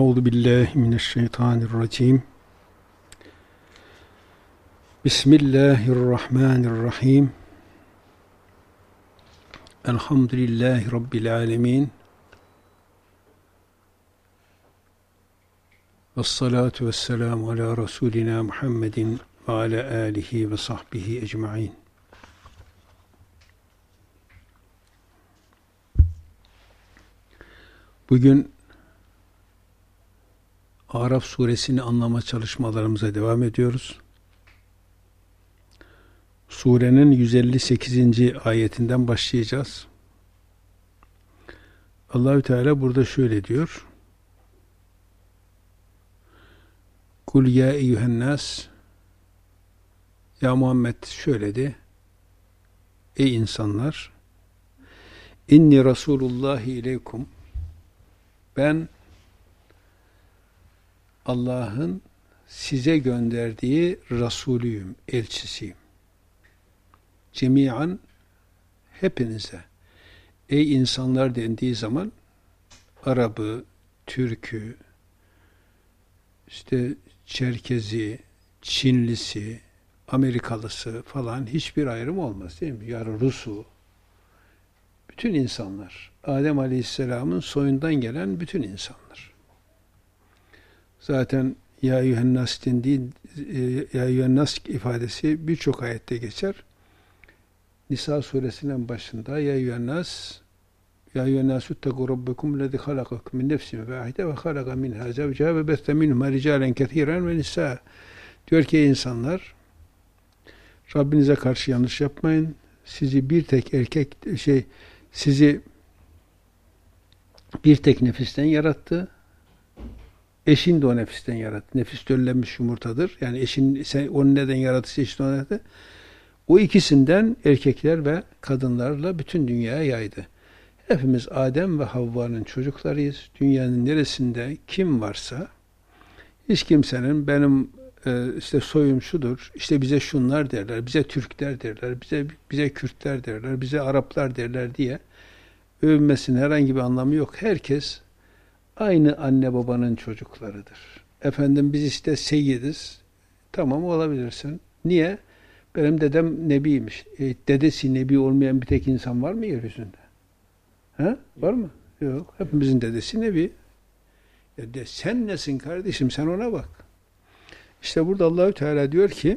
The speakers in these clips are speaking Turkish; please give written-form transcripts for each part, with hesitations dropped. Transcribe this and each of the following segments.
Euzu billahi mineşşeytanirracim. Bismillahirrahmanirrahim. Elhamdülillahi Rabbil alemin. Vessalatu vesselamu ala Resulina Muhammedin ve ala alihi ve sahbihi ecmaîn. Bugün Araf suresini anlama çalışmalarımıza devam ediyoruz. Surenin 158. ayetinden başlayacağız. Allahü Teala burada şöyle diyor. Kul ya eyyühennas, ya Muhammed şöyle de, ey insanlar, inni Rasulullahi ileykum, ben Allah'ın size gönderdiği Resulüyüm, elçisiyim. Cemiyan, hepinize. Ey insanlar dendiği zaman Arabı, Türk'ü, işte Çerkezi, Çinlisi, Amerikalısı falan hiçbir ayrım olmaz değil mi? Yani Rus'u, bütün insanlar, Adem Aleyhisselam'ın soyundan gelen bütün insanlar. Zaten ya eyyühennas dendiği, ya eyyühennas ifadesi birçok ayette geçer. Nisa suresinin başında ya eyyühennas ittegu rabbekum lezî halakakum min nefsin vâhide ve halaka minhâ zevceha ve beste minhumâ ricâlen kethîren ve nisâ. Diyor ki insanlar, Rabbinize karşı yanlış yapmayın. Sizi bir tek bir tek nefisten yarattı. Eşin de o nefisten yarattı. Nefis döllenmiş yumurtadır. Yani eşin, onu neden yarattıysa eşin onu yarattı. O ikisinden erkekler ve kadınlarla bütün dünyaya yaydı. Hepimiz Adem ve Havva'nın çocuklarıyız. Dünyanın neresinde kim varsa, hiç kimsenin benim işte soyum şudur, işte bize şunlar derler, bize Türkler derler, bize Kürtler derler, bize Araplar derler diye övünmesinin herhangi bir anlamı yok. Herkes aynı anne babanın çocuklarıdır. Efendim biz işte seyyidiz. Tamam, olabilirsin. Niye? Benim dedem nebiymiş. Dedesi nebi olmayan bir tek insan var mı yeryüzünde? Ha? Var mı? Yok. Hepimizin dedesi nebi. Sen nesin kardeşim? Sen ona bak. İşte burada Allahü Teala diyor ki,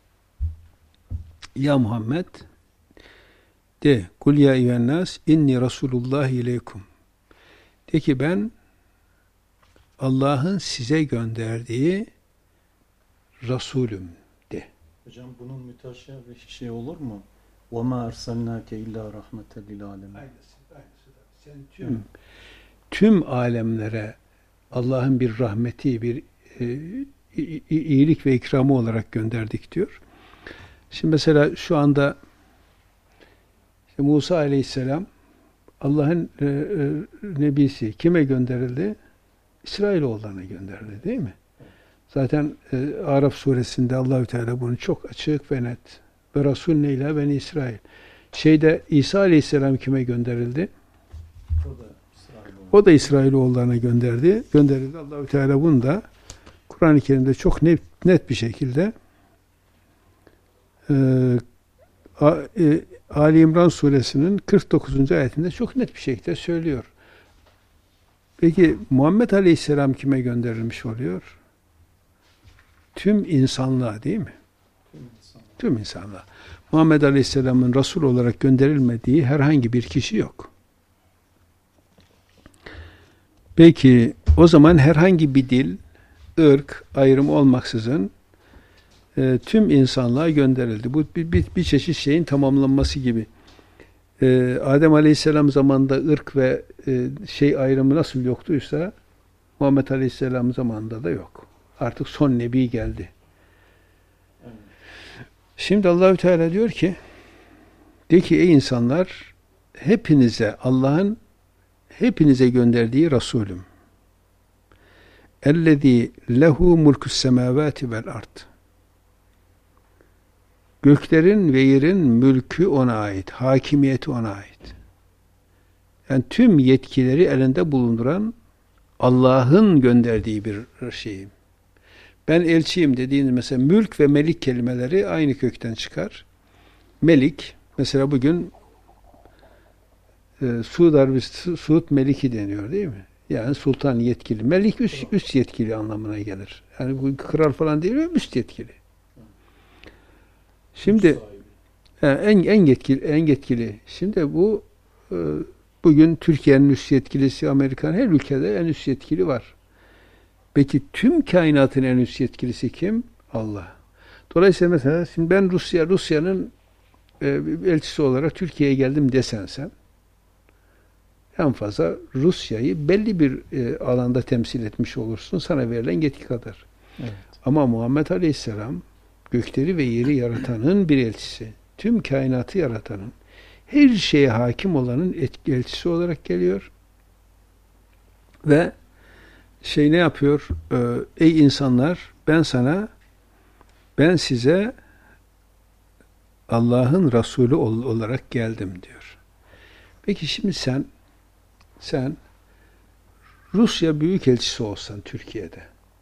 ya Muhammed de, kul ya eyyühennas inni Resulullah ileykum. De ki ben Allah'ın size gönderdiği Resulüm de. Hocam bunun müteşabih bir şey olur mu? وَمَا أَرْسَلْنَاكَ اِلَّا رَحْمَةً لِلْعَالَمِينَ. Sen tüm alemlere Allah'ın bir rahmeti, bir iyilik ve ikramı olarak gönderdik diyor. Şimdi mesela şu anda işte Musa Aleyhisselam Allah'ın nebisi kime gönderildi? İsrailoğullarına gönderildi değil mi? Zaten Araf suresinde Allahü Teala bunu çok açık ve net. Ve Resulüne ilâ beni İsrail. İsa Aleyhisselam kime gönderildi? O da İsrailoğullarına gönderildi. Allahü Teala bunu da Kur'an-ı Kerim'de çok net bir şekilde Ali İmran suresinin 49. ayetinde çok net bir şekilde söylüyor. Peki Muhammed Aleyhisselam kime gönderilmiş oluyor? Tüm insanlığa değil mi? Tüm insanlığa. Muhammed Aleyhisselam'ın Resul olarak gönderilmediği herhangi bir kişi yok. Peki o zaman herhangi bir dil, ırk ayrımı olmaksızın tüm insanlığa gönderildi. Bu bir çeşit şeyin tamamlanması gibi. Adem Aleyhisselam zamanında ırk ve ayrımı nasıl yoktuysa Muhammed Aleyhisselam zamanında da yok. Artık son nebi geldi. Şimdi Allahü Teala diyor ki, de ki ey insanlar, Allah'ın hepinize gönderdiği Resulüm. Ellezî lehu mulkus semâvâti vel ard. Göklerin ve yerin mülkü ona ait, hakimiyeti ona ait. Yani tüm yetkileri elinde bulunduran Allah'ın gönderdiği bir şeyim. Ben elçiyim dediğiniz mesela mülk ve melik kelimeleri aynı kökten çıkar. Melik, mesela bugün Suud Meliki deniyor değil mi? Yani sultan yetkili. Melik üst yetkili anlamına gelir. Yani bu kral falan değil mi? Üst yetkili. Şimdi en yetkili. Şimdi bu bugün Türkiye'nin üst yetkilisi, Amerikan her ülkede en üst yetkili var. Peki tüm kainatın en üst yetkilisi kim? Allah. Dolayısıyla mesela şimdi ben Rusya'nın elçisi olarak Türkiye'ye geldim desen sen, en fazla Rusya'yı belli bir alanda temsil etmiş olursun. Sana verilen yetki kadar. Evet. Ama Muhammed Aleyhisselam gökleri ve yeri yaratanın bir elçisi. Tüm kainatı yaratanın, her şeye hakim olanın elçisi olarak geliyor. Ve ne yapıyor? Ey insanlar, ben size Allah'ın Resulü olarak geldim diyor. Peki şimdi sen Rusya Büyükelçisi olsan Türkiye'de.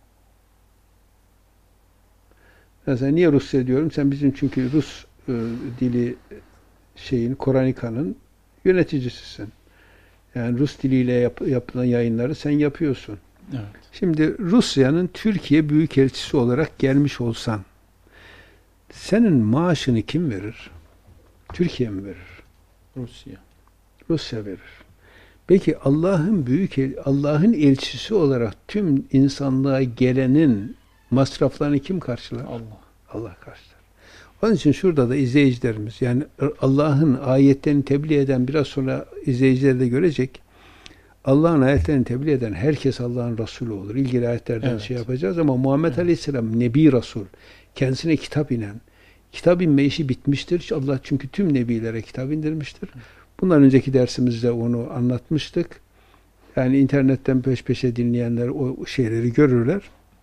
Mesela niye Rusya diyorum? Sen bizim çünkü Rus dili Koranika'nın yöneticisisin. Yani Rus diliyle yapılan yayınları sen yapıyorsun. Evet. Şimdi Rusya'nın Türkiye Büyükelçisi olarak gelmiş olsan senin maaşını kim verir? Türkiye mi verir? Rusya verir. Peki Allah'ın elçisi olarak tüm insanlığa gelenin masraflarını kim karşılar? Allah karşılar. Onun için şurada da izleyicilerimiz, yani Allah'ın ayetlerini tebliğ eden, biraz sonra izleyiciler de görecek, Allah'ın ayetlerini tebliğ eden herkes Allah'ın Resulü olur. İlgili ayetlerden yapacağız ama Muhammed Aleyhisselam Nebi Resul. Kendisine kitap inen. Kitap inme işi bitmiştir. Allah çünkü tüm nebilere kitap indirmiştir. Bundan önceki dersimizde onu anlatmıştık. Yani internetten peş peşe dinleyenler o şeyleri görürler.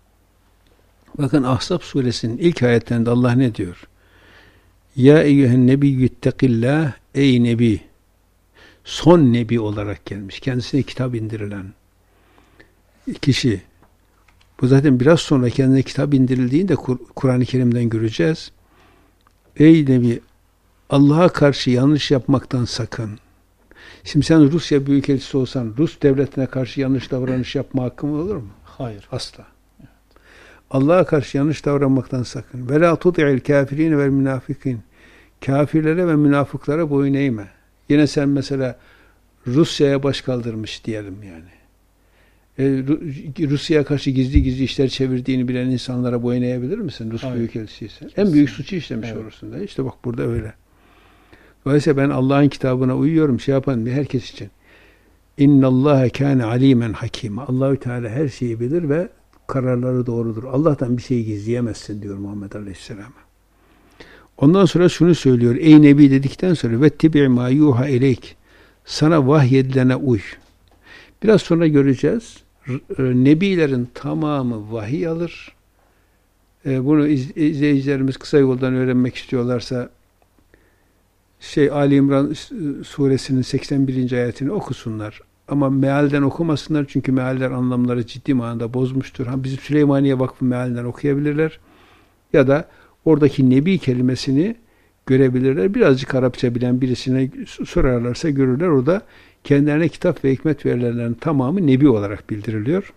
Bakın Ahzab suresinin ilk ayetlerinde Allah ne diyor? Ya eyyühen nebiyyü ittekillah, ey nebi, son nebi olarak gelmiş. Kendisine kitap indirilen kişi. Bu zaten biraz sonra kendine kitap indirildiğinde Kur'an-ı Kerim'den göreceğiz. Ey nebi, Allah'a karşı yanlış yapmaktan sakın. Şimdi sen Rusya Büyükelçisi olsan Rus devletine karşı yanlış davranış yapma hakkın olur mu? Hayır. Asla. Evet. Allah'a karşı yanlış davranmaktan sakın. Ve la tuti'il kafirine vel münafikin. Kafirlere ve münafıklara boyun eğme. Yine sen mesela Rusya'ya baş kaldırmış diyelim yani. Rusya'ya karşı gizli işler çevirdiğini bilen insanlara boyun eğebilir misin? Rus Büyükelçisiyse. En büyük suçu işlemiş olursun da. İşte bak burada öyle. Dolayısıyla ben Allah'ın kitabına uyuyorum. Yapan herkes için. İnnallâhe kâne alîmen hakîme. Allahü Teala her şeyi bilir ve kararları doğrudur. Allah'tan bir şey gizleyemezsin diyor Muhammed Aleyhisselam'a. Ondan sonra şunu söylüyor. Ey Nebi dedikten sonra vettebi' mâ yuha ileyk. Sana vahyedilene uy. Biraz sonra göreceğiz. Nebilerin tamamı vahiy alır. Bunu izleyicilerimiz kısa yoldan öğrenmek istiyorlarsa Ali İmran suresinin 81. ayetini okusunlar. Ama mealden okumasınlar çünkü mealler anlamları ciddi manada bozmuştur. Bizim Süleymaniye Vakfı mealinden okuyabilirler. Ya da oradaki nebi kelimesini görebilirler. Birazcık Arapça bilen birisine sorarlarsa görürler. Orada kendilerine kitap ve hikmet verilenlerin tamamı nebi olarak bildiriliyor.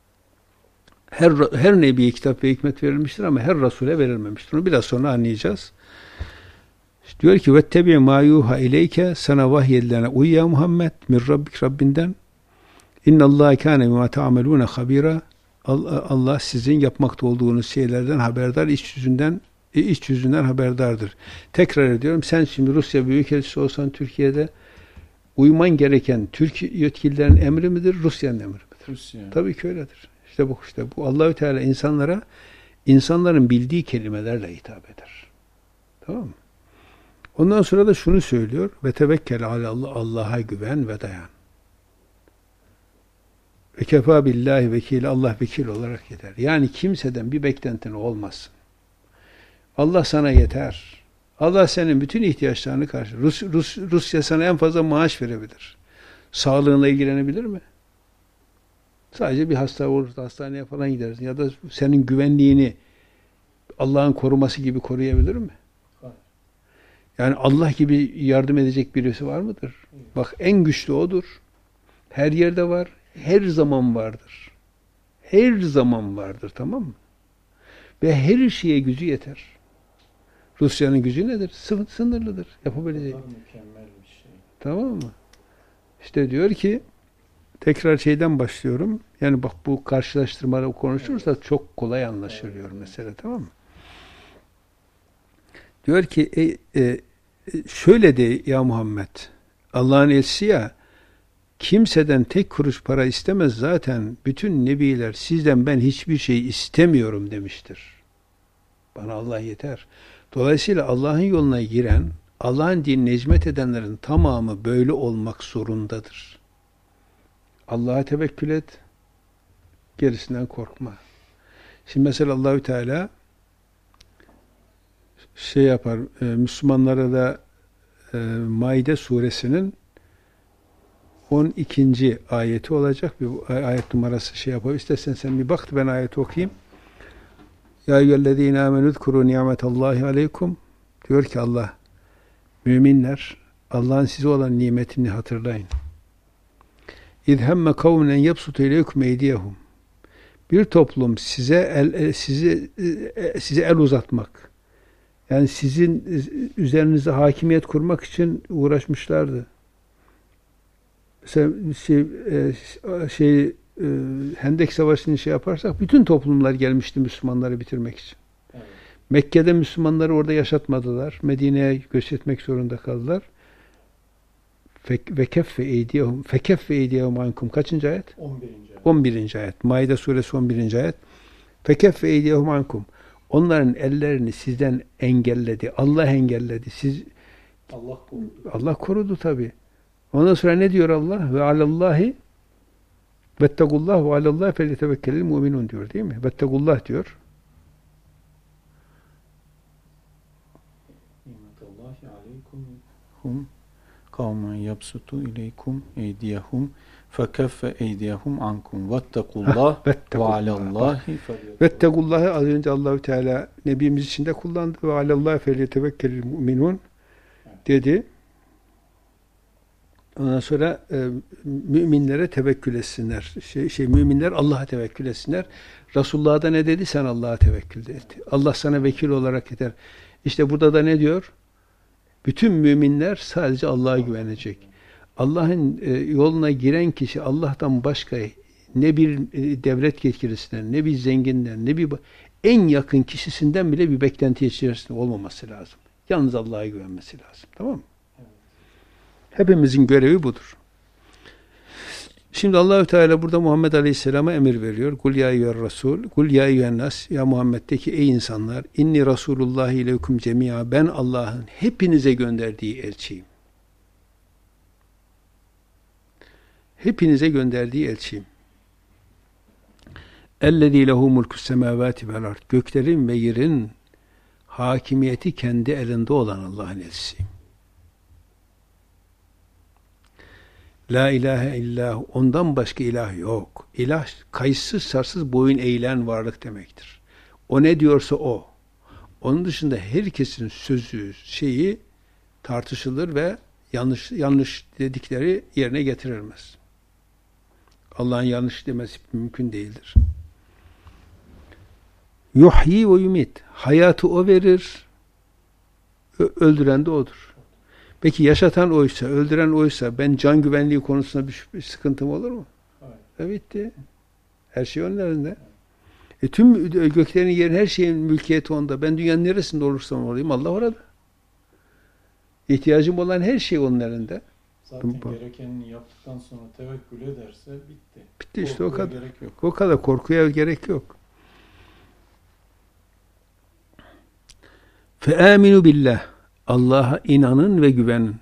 Her nebiye kitap ve hikmet verilmiştir ama her Resul'e verilmemiştir. Onu biraz sonra anlayacağız. Diyor ki vettebi ma yuha ileyke, sana vahyedilene uy ya Muhammed min rabbik, Rabbinden. İnnallâhe kâne bimâ ta'amelûne habîrâ. Allah sizin yapmakta olduğunuz şeylerden haberdar, iç yüzünden haberdardır. Tekrar ediyorum, sen şimdi Rusya Büyükelçisi olsan Türkiye'de uyman gereken Türk yetkililerin emri midir, Rusya'nın emri midir? Rusya. Tabii ki öyledir. İşte bu Allahü Teala insanların bildiği kelimelerle hitap eder. Tamam mı? Ondan sonra da şunu söylüyor. Ve tevekkel alallah, Allah'a güven ve dayan. Ve kefa billahi vekil, Allah vekil olarak yeter. Yani kimseden bir beklentin olmasın. Allah sana yeter. Allah senin bütün ihtiyaçlarını karşılar. Rusya sana en fazla maaş verebilir. Sağlığınla ilgilenebilir mi? Sadece bir hasta olursa hastaneye falan gidersin. Ya da senin güvenliğini Allah'ın koruması gibi koruyabilir mi? Hayır. Yani Allah gibi yardım edecek birisi var mıdır? Evet. Bak en güçlü odur. Her yerde var. Her zaman vardır. Her zaman vardır, tamam mı? Ve her şeye gücü yeter. Rusya'nın gücü nedir? Sınırlıdır. Yapabilecek. Mükemmel bir şey. Tamam mı? İşte diyor ki, tekrar şeyden başlıyorum. Yani bak, bu karşılaştırmaları konuşursa çok kolay anlaşılıyor mesele, tamam mı? Diyor ki şöyle de ya Muhammed, Allah'ın elçisi ya, kimseden tek kuruş para istemez, zaten bütün nebiler sizden ben hiçbir şey istemiyorum demiştir. Bana Allah yeter. Dolayısıyla Allah'ın yoluna giren, Allah'ın dinine hizmet edenlerin tamamı böyle olmak zorundadır. Allah'a tevekkül et, gerisinden korkma. Şimdi mesela Allahü Teala şey yapar, Müslümanlara da Maide suresinin 12. ayeti olacak. Bir ayet numarası şey yapar. İstersen sen bir bak, ben ayeti okuyayım. Ya eyyühellezîne âmenû zkurû ni'metallâhi aleykum. Diyor ki Allah, müminler, Allah'ın size olan nimetini hatırlayın. İz hemme kavmen en yebsutu ileykum eydiyehum. Bir toplum size el uzatmak, yani sizin üzerinize hakimiyet kurmak için uğraşmışlardı. Mesela Hendek Savaşı'nı şey yaparsak, bütün toplumlar gelmişti Müslümanları bitirmek için. Evet. Mekke'de Müslümanları orada yaşatmadılar. Medine'ye göç etmek zorunda kaldılar. Fekeffe eydiyehum ankum. Kaçıncı ayet? 11. ayet. 11. ayet. Maide suresi 11. ayet. Fekeffe eydiyehum ankum. Onların ellerini sizden engelledi. Allah engelledi. Allah korudu tabi. Ondan sonra ne diyor Allah? Ve alallahi vettegullah ve alallahi felyetevekkelil mu'minun diyor, değil mi? Vettegullah diyor. Nimetallahi aleykum kavmen yabsutu ileykum eydiyehum fekeffe eydiyehum ankum vettegullah ve alallahi vettegullah'ı az önce Allahü Teala Nebimiz için de kullandı. Ve alallahi felyetevekkelil mu'minun dedi. Ondan sonra müminlere tevekkül etsinler. Müminler Allah'a tevekkül etsinler. Resulullah'a da ne dedi? Sen Allah'a tevekkül et. Allah sana vekil olarak yeter. İşte burada da ne diyor? Bütün müminler sadece Allah'a güvenecek. Allah'ın yoluna giren kişi Allah'tan başka ne bir devlet yetkilisinden, ne bir zenginden, ne bir en yakın kişisinden bile bir beklenti içerisinde olmaması lazım. Yalnız Allah'a güvenmesi lazım. Tamam mı? Hepimizin görevi budur. Şimdi Allahü Teala burada Muhammed Aleyhisselam'a emir veriyor. Kul ya eyyüher Resul, kul ya eyyühen nas, ya Muhammed'deki ey insanlar, inni Resulullah ileykum cemia, ben Allah'ın hepinize gönderdiği elçiyim. Hepinize gönderdiği elçiyim. Ellezî lehu mulkus semâvâti vel ard. Göklerin ve yerin hakimiyeti kendi elinde olan Allah'ın elçisiyim. La ilahe illahu, ondan başka ilah yok. İlah kayıtsız şartsız boyun eğilen varlık demektir. O ne diyorsa o. Onun dışında herkesin sözü, şeyi tartışılır ve yanlış dedikleri yerine getirilmez. Allah'ın yanlış demesi mümkün değildir. Yuhyi ve yumit. Hayatı o verir, öldüren de odur. Peki yaşatan oysa, öldüren oysa, ben can güvenliği konusunda bir sıkıntım olur mu? Evet. Bitti. Her şey onun elinde. Tüm göklerin, yerin, her şeyin mülkiyeti onda. Ben dünyanın neresinde olursam olayım, Allah orada. İhtiyacım olan her şey onun elinde. Zaten gerekenini yaptıktan sonra tevekkül ederse bitti. Bitti işte, o kadar. Gerek yok. O kadar korkuya gerek yok. Fe'aminu billah. Allah'a inanın ve güvenin.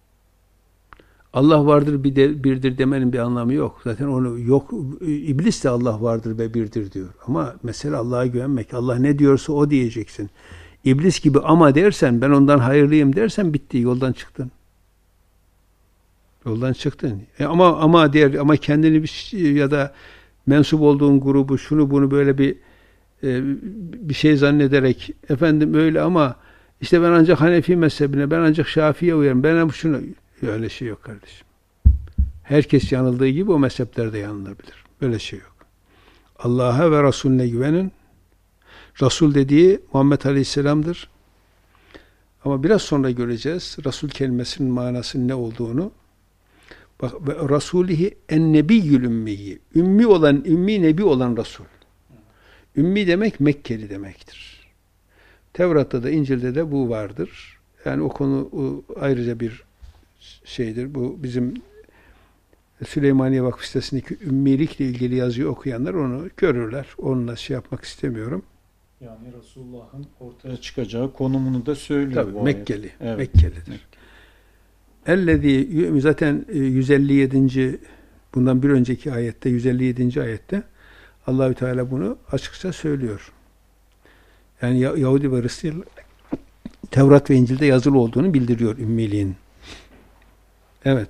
Allah vardır birdir demenin bir anlamı yok. Zaten onu yok. İblis de Allah vardır ve birdir diyor. Ama mesele Allah'a güvenmek. Allah ne diyorsa o diyeceksin. İblis gibi ama dersen, ben ondan hayırlıyım dersen bitti. Yoldan çıktın. Yoldan çıktın. Ama kendini ya da mensup olduğun grubu, şunu bunu böyle bir şey zannederek, efendim öyle ama işte ben ancak Hanefi mezhebine, ben ancak Şafii'ye uyarım, ben şunu, öyle şey yok kardeşim. Herkes yanıldığı gibi o mezheplerde yanılabilir. Böyle şey yok. Allah'a ve Resulüne güvenin. Resul dediği Muhammed Aleyhisselam'dır. Ama biraz sonra göreceğiz Resul kelimesinin manasının ne olduğunu. Bak, Rasulihi en-nebiyyül ümmiyi. Ümmi nebi olan Resul. Ümmi demek Mekkeli demektir. Tevrat'ta da İncil'de de bu vardır. Yani o konu ayrıca bir şeydir. Bu bizim Süleymaniye Vakfı sitesindeki ümmilikle ilgili yazıyı okuyanlar onu görürler. Onunla şey yapmak istemiyorum. Yani Resulullah'ın ortaya çıkacağı konumunu da söylüyor. Tabii, bu Mekkeli. ayet. Evet. Mekkelidir. Ellezî zaten 157. bundan bir önceki ayette 157. ayette Allahü Teala bunu açıkça söylüyor. Yani Yahudi ve Hristiyan Tevrat ve İncil'de yazılı olduğunu bildiriyor ümmiliğin. Evet.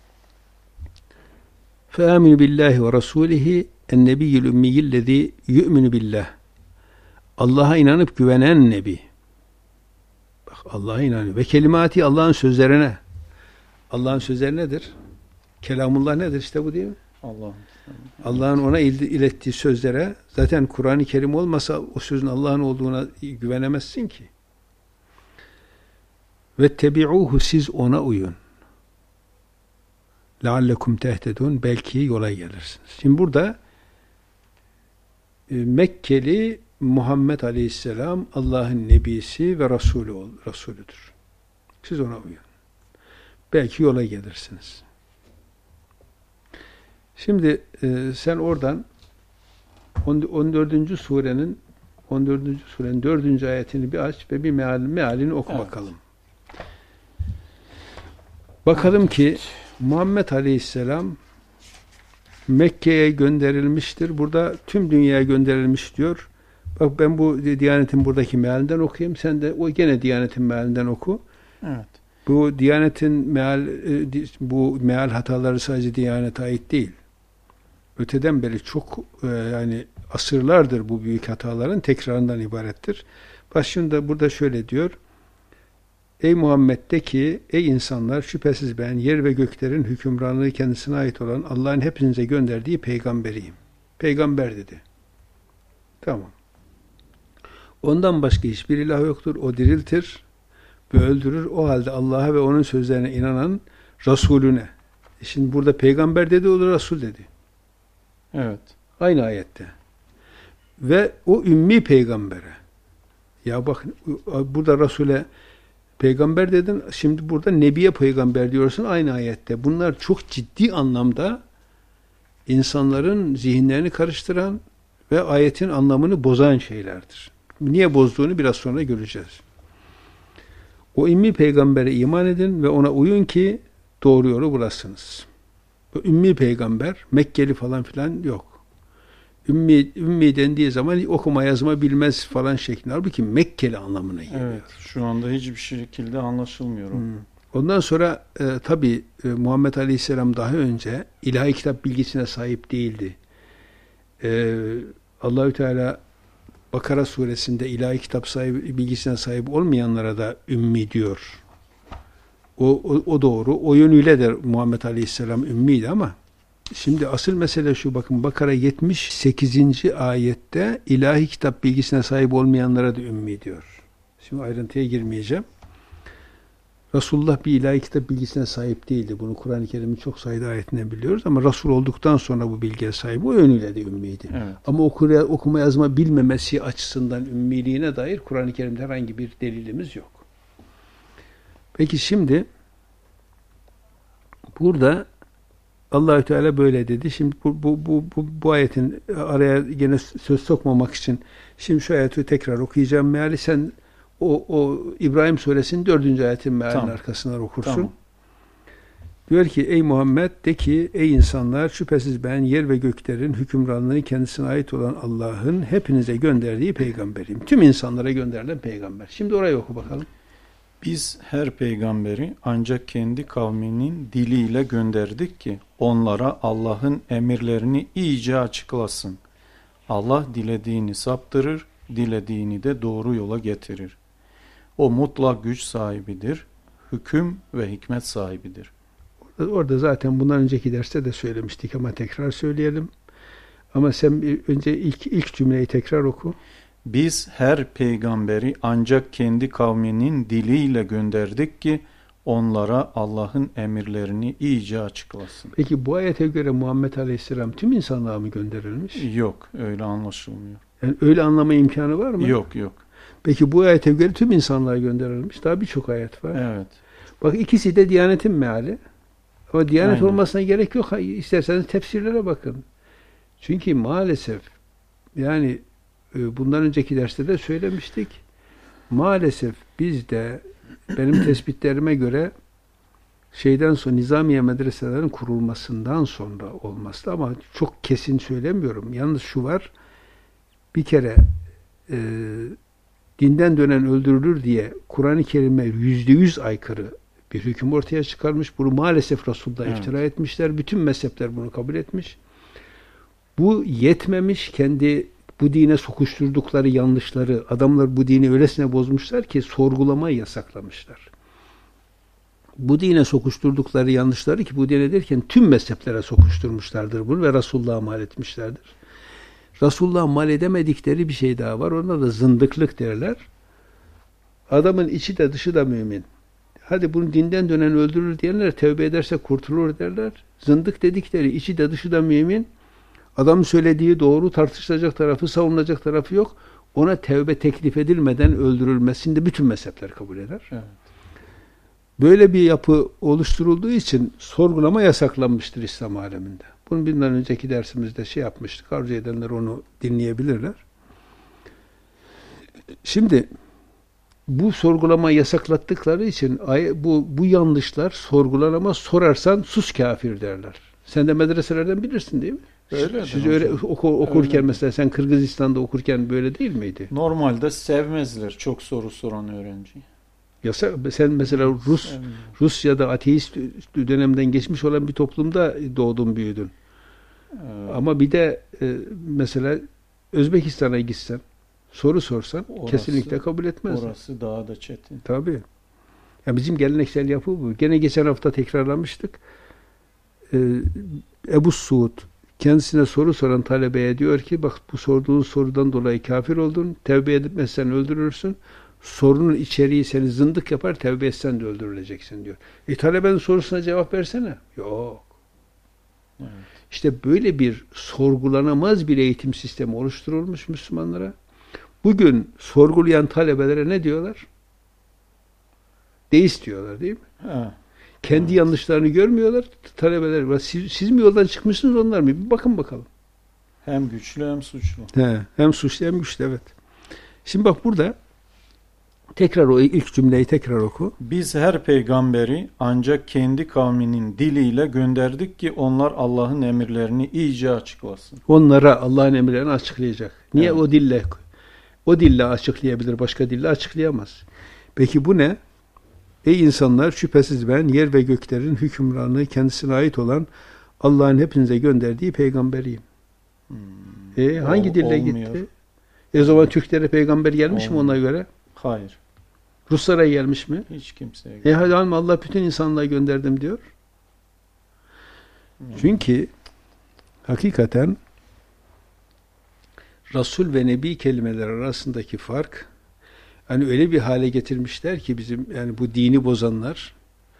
فَآمِنُ بِاللّٰهِ وَرَسُولِهِ اَنَّبِيِّ الْاُمِّيِّ الَّذ۪ي يُؤْمِنُ بِاللّٰهِ Allah'a inanıp güvenen Nebi. Bak, Allah'a inanıyor. Ve kelimati, Allah'ın sözlerine. Allah'ın sözleri nedir? Kelamullah nedir? İşte bu değil mi? Allah'ın ona ilettiği sözlere, zaten Kur'an-ı Kerim olmasa o sözün Allah'ın olduğuna güvenemezsin ki. Ve tebi'uhu, siz ona uyun. لَعَلَّكُمْ تَهْتَدُونَ belki yola gelirsiniz. Şimdi burada Mekkeli Muhammed Aleyhisselam Allah'ın Nebisi ve Resulüdür. Siz ona uyun. Belki yola gelirsiniz. Şimdi sen oradan 14. surenin 4. ayetini bir aç ve bir mealini oku bakalım. Bakalım ki Muhammed Aleyhisselam Mekke'ye gönderilmiştir. Burada tüm dünyaya gönderilmiş diyor. Bak, ben bu Diyanet'in buradaki mealinden okuyayım. Sen de o gene Diyanet'in mealinden oku. Evet. Bu Diyanet'in bu meal hataları sadece Diyanet'e ait değil. Öteden beri çok yani asırlardır bu büyük hataların tekrarından ibarettir. Başında burada şöyle diyor. Ey Muhammed, de ki, ey insanlar, şüphesiz ben yer ve göklerin hükümranlığı kendisine ait olan Allah'ın hepinize gönderdiği peygamberiyim. Peygamber dedi. Tamam. Ondan başka hiçbir ilah yoktur. O diriltir ve öldürür. O halde Allah'a ve onun sözlerine inanan Resulüne. Şimdi burada peygamber dedi, o da Resul dedi. Evet. Aynı ayette. Ve o ümmi peygambere. Ya bak, burada Resul'e peygamber dedin, şimdi burada Nebiye peygamber diyorsun aynı ayette. Bunlar çok ciddi anlamda insanların zihinlerini karıştıran ve ayetin anlamını bozan şeylerdir. Niye bozduğunu biraz sonra göreceğiz. O ümmi peygambere iman edin ve ona uyun ki doğru yolu bulasınız. Bu ümmi peygamber, Mekkeli falan filan yok. Ümmi dendiği zaman okuma yazma bilmez falan şeklinde. Halbuki Mekkeli anlamına geliyor. Evet, şu anda hiçbir şekilde anlaşılmıyor. Ondan sonra tabi Muhammed Aleyhisselam daha önce ilahi kitap bilgisine sahip değildi. Allahü Teala Bakara suresinde ilahi kitap bilgisine sahip olmayanlara da ümmi diyor. O doğru. O yönüyle de Muhammed Aleyhisselam ümmiydi ama şimdi asıl mesele şu, bakın Bakara 78. ayette ilahi kitap bilgisine sahip olmayanlara da ümmi diyor. Şimdi ayrıntıya girmeyeceğim. Resulullah bir ilahi kitap bilgisine sahip değildi. Bunu Kur'an-ı Kerim'in çok sayıda ayetinden biliyoruz ama Resul olduktan sonra bu bilgiye sahip, o yönüyle de ümmiydi. Evet. Ama okuma yazma bilmemesi açısından ümmiliğine dair Kur'an-ı Kerim'de herhangi bir delilimiz yok. Peki şimdi burada Allahü Teala böyle dedi. Şimdi bu ayetin araya gene söz sokmamak için şimdi şu ayeti tekrar okuyacağım. Meali sen o İbrahim suresinin 4. ayetin mealinin arkasından okursun. Tamam. Diyor ki ey Muhammed, de ki ey insanlar, şüphesiz ben yer ve göklerin hükümranlığı kendisine ait olan Allah'ın hepinize gönderdiği peygamberiyim. Tüm insanlara gönderilen peygamber. Şimdi orayı oku bakalım. Biz her peygamberi ancak kendi kavminin diliyle gönderdik ki onlara Allah'ın emirlerini iyice açıklasın. Allah dilediğini saptırır, dilediğini de doğru yola getirir. O mutlak güç sahibidir, hüküm ve hikmet sahibidir. Orada zaten bundan önceki derste de söylemiştik ama tekrar söyleyelim. Ama sen önce ilk cümleyi tekrar oku. Biz her peygamberi ancak kendi kavminin diliyle gönderdik ki onlara Allah'ın emirlerini iyice açıklasın. Peki bu ayete göre Muhammed Aleyhisselam tüm insanlığa mı gönderilmiş? Yok, öyle anlaşılmıyor. Yani öyle anlama imkanı var mı? Yok. Peki bu ayete göre tüm insanlığa gönderilmiş. Daha birçok ayet var. Evet. Bak ikisi de Diyanet'in meali. Ama Diyanet Aynen. olmasına gerek yok. İsterseniz tefsirlere bakın. Çünkü maalesef yani bundan önceki derste de söylemiştik. Maalesef bizde benim tespitlerime göre şeyden sonra Nizamiye medreselerin kurulmasından sonra olması ama çok kesin söylemiyorum. Yalnız şu var. Bir kere dinden dönen öldürülür diye Kur'an-ı Kerim'e %100 aykırı bir hüküm ortaya çıkarmış. Bunu maalesef Resulullah iftira etmişler. Bütün mezhepler bunu kabul etmiş. Bu yetmemiş, kendi bu dine sokuşturdukları yanlışları, adamlar bu dini öylesine bozmuşlar ki sorgulamayı yasaklamışlar. Bu dine sokuşturdukları yanlışları ki bu dine derken tüm mezheplere sokuşturmuşlardır bunu ve Resulullah'a mal etmişlerdir. Resulullah'a mal edemedikleri bir şey daha var. Ona da zındıklık derler. Adamın içi de dışı da mümin. Hadi bunu dinden dönen öldürür diyenler tevbe ederse kurtulur derler. Zındık dedikleri içi de dışı da mümin. Adamın söylediği doğru, tartışılacak tarafı, savunulacak tarafı yok. Ona tevbe teklif edilmeden öldürülmesini de bütün mezhepler kabul eder. Evet. Böyle bir yapı oluşturulduğu için sorgulama yasaklanmıştır İslam aleminde. Bunu bundan önceki dersimizde yapmıştık. Arzu edenler onu dinleyebilirler. Şimdi bu sorgulama yasaklattıkları için bu yanlışlar sorgulanamaz. Sorarsan sus kafir derler. Sen de medreselerden bilirsin değil mi? Öyle. Siz öyle okurken öyle. Mesela sen Kırgızistan'da okurken böyle değil miydi? Normalde sevmezler çok soru soran öğrenciyi. Sen mesela Rusya'da ateist dönemden geçmiş olan bir toplumda doğdun, büyüdün. Ama bir de mesela Özbekistan'a gitsen, soru sorsan kesinlikle kabul etmezler. Orası daha da çetin. Tabii. Ya bizim geleneksel yapı bu. Gene geçen hafta tekrarlamıştık. Ebu Suud kendisine soru soran talebeye diyor ki bak bu sorduğun sorudan dolayı kafir oldun. Tevbe etmezsen öldürürsün. Sorunun içeriği seni zındık yapar. Tevbe etsen de öldürüleceksin diyor. Talebenin sorusuna cevap versene. Yok. Evet. İşte böyle bir sorgulanamaz bir eğitim sistemi oluşturulmuş Müslümanlara. Bugün sorgulayan talebelere ne diyorlar? Deist diyorlar değil mi? Ha. Kendi yanlışlarını görmüyorlar. Talebeler var. Siz mi yoldan çıkmışsınız onlar mı? Bir bakın bakalım. Hem güçlü hem suçlu. Hem suçlu hem güçlü evet. Şimdi bak burada tekrar o ilk cümleyi tekrar oku. Biz her peygamberi ancak kendi kavminin diliyle gönderdik ki onlar Allah'ın emirlerini iyice açıklasın. Onlara Allah'ın emirlerini açıklayacak. Niye evet. o dille? O dille açıklayabilir, başka dille açıklayamaz. Peki bu ne? Ey insanlar, şüphesiz ben yer ve göklerin hükümranlığı kendisine ait olan Allah'ın hepinize gönderdiği peygamberiyim. Hangi dille olmuyor. gitti? O zaman Türklere peygamber gelmiş olmuyor. mi ona göre? Hayır. Ruslara gelmiş mi? Hiç kimseye gelmiş. Hadi Allah bütün insanlığa gönderdim diyor. Çünkü hakikaten Resul ve Nebi kelimeler arasındaki fark hani öyle bir hale getirmişler ki bizim yani bu dini bozanlar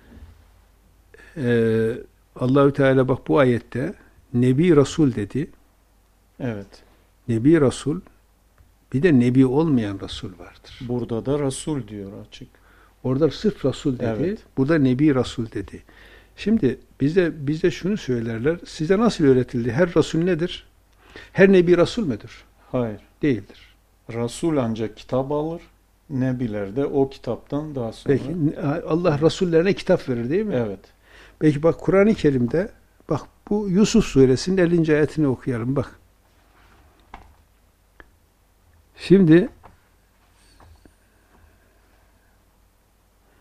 Allahü Teala bak bu ayette Nebi Resul dedi. Evet. Nebi Resul bir de Nebi olmayan Resul vardır. Burada da Resul diyor açık. Orada sırf Resul dedi. Evet. Burada Nebi Resul dedi. Şimdi bizde şunu söylerler. Size nasıl öğretildi? Her Resul nedir? Her Nebi Resul müdür? Hayır. Değildir. Resul ancak kitap alır. Nebiler de o kitaptan daha sonra. Peki Allah Resullerine kitap verir değil mi? Evet. Peki bak Kur'an-ı Kerim'de bak bu Yusuf suresinin 50. ayetini okuyalım bak. Şimdi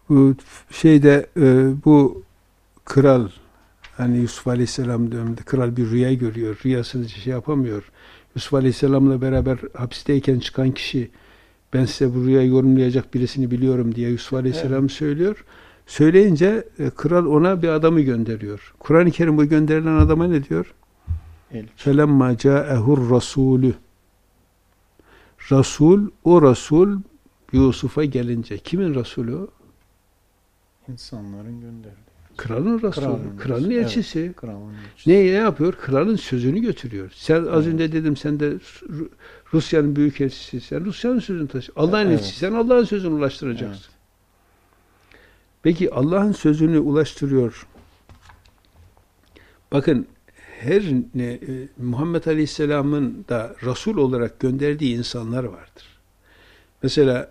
Bu şeyde bu kral, hani Yusuf Aleyhisselam döneminde kral bir rüya görüyor. Rüyasını şey yapamıyor. Yusuf Aleyhisselam'la beraber hapisteyken çıkan kişi, ben size bu rüyayı yorumlayacak birisini biliyorum diye Yusuf Aleyhisselam Evet. söylüyor. Söyleyince kral ona bir adamı gönderiyor. Kur'an-ı Kerim bu gönderilen adama ne diyor? Elçi. فَلَمَّا جَاءَهُ الرَّسُولُ Rasul, o Rasul Yusuf'a gelince. Kimin Resulü o? İnsanların gönderdiği. Kralın Resulü. Kralın elçisi. Evet, kralın elçisi. Ne yapıyor? Kralın sözünü götürüyor. Sen az önce dedim, sen de Rusya'nın büyük elçisi. Sen Rusya'nın sözünü taşı. Allah'ın Evet. elçisi. Sen Allah'ın sözünü ulaştıracaksın. Evet. Peki Allah'ın sözünü ulaştırıyor. Bakın her Muhammed Aleyhisselam'ın da Resul olarak gönderdiği insanlar vardır. Mesela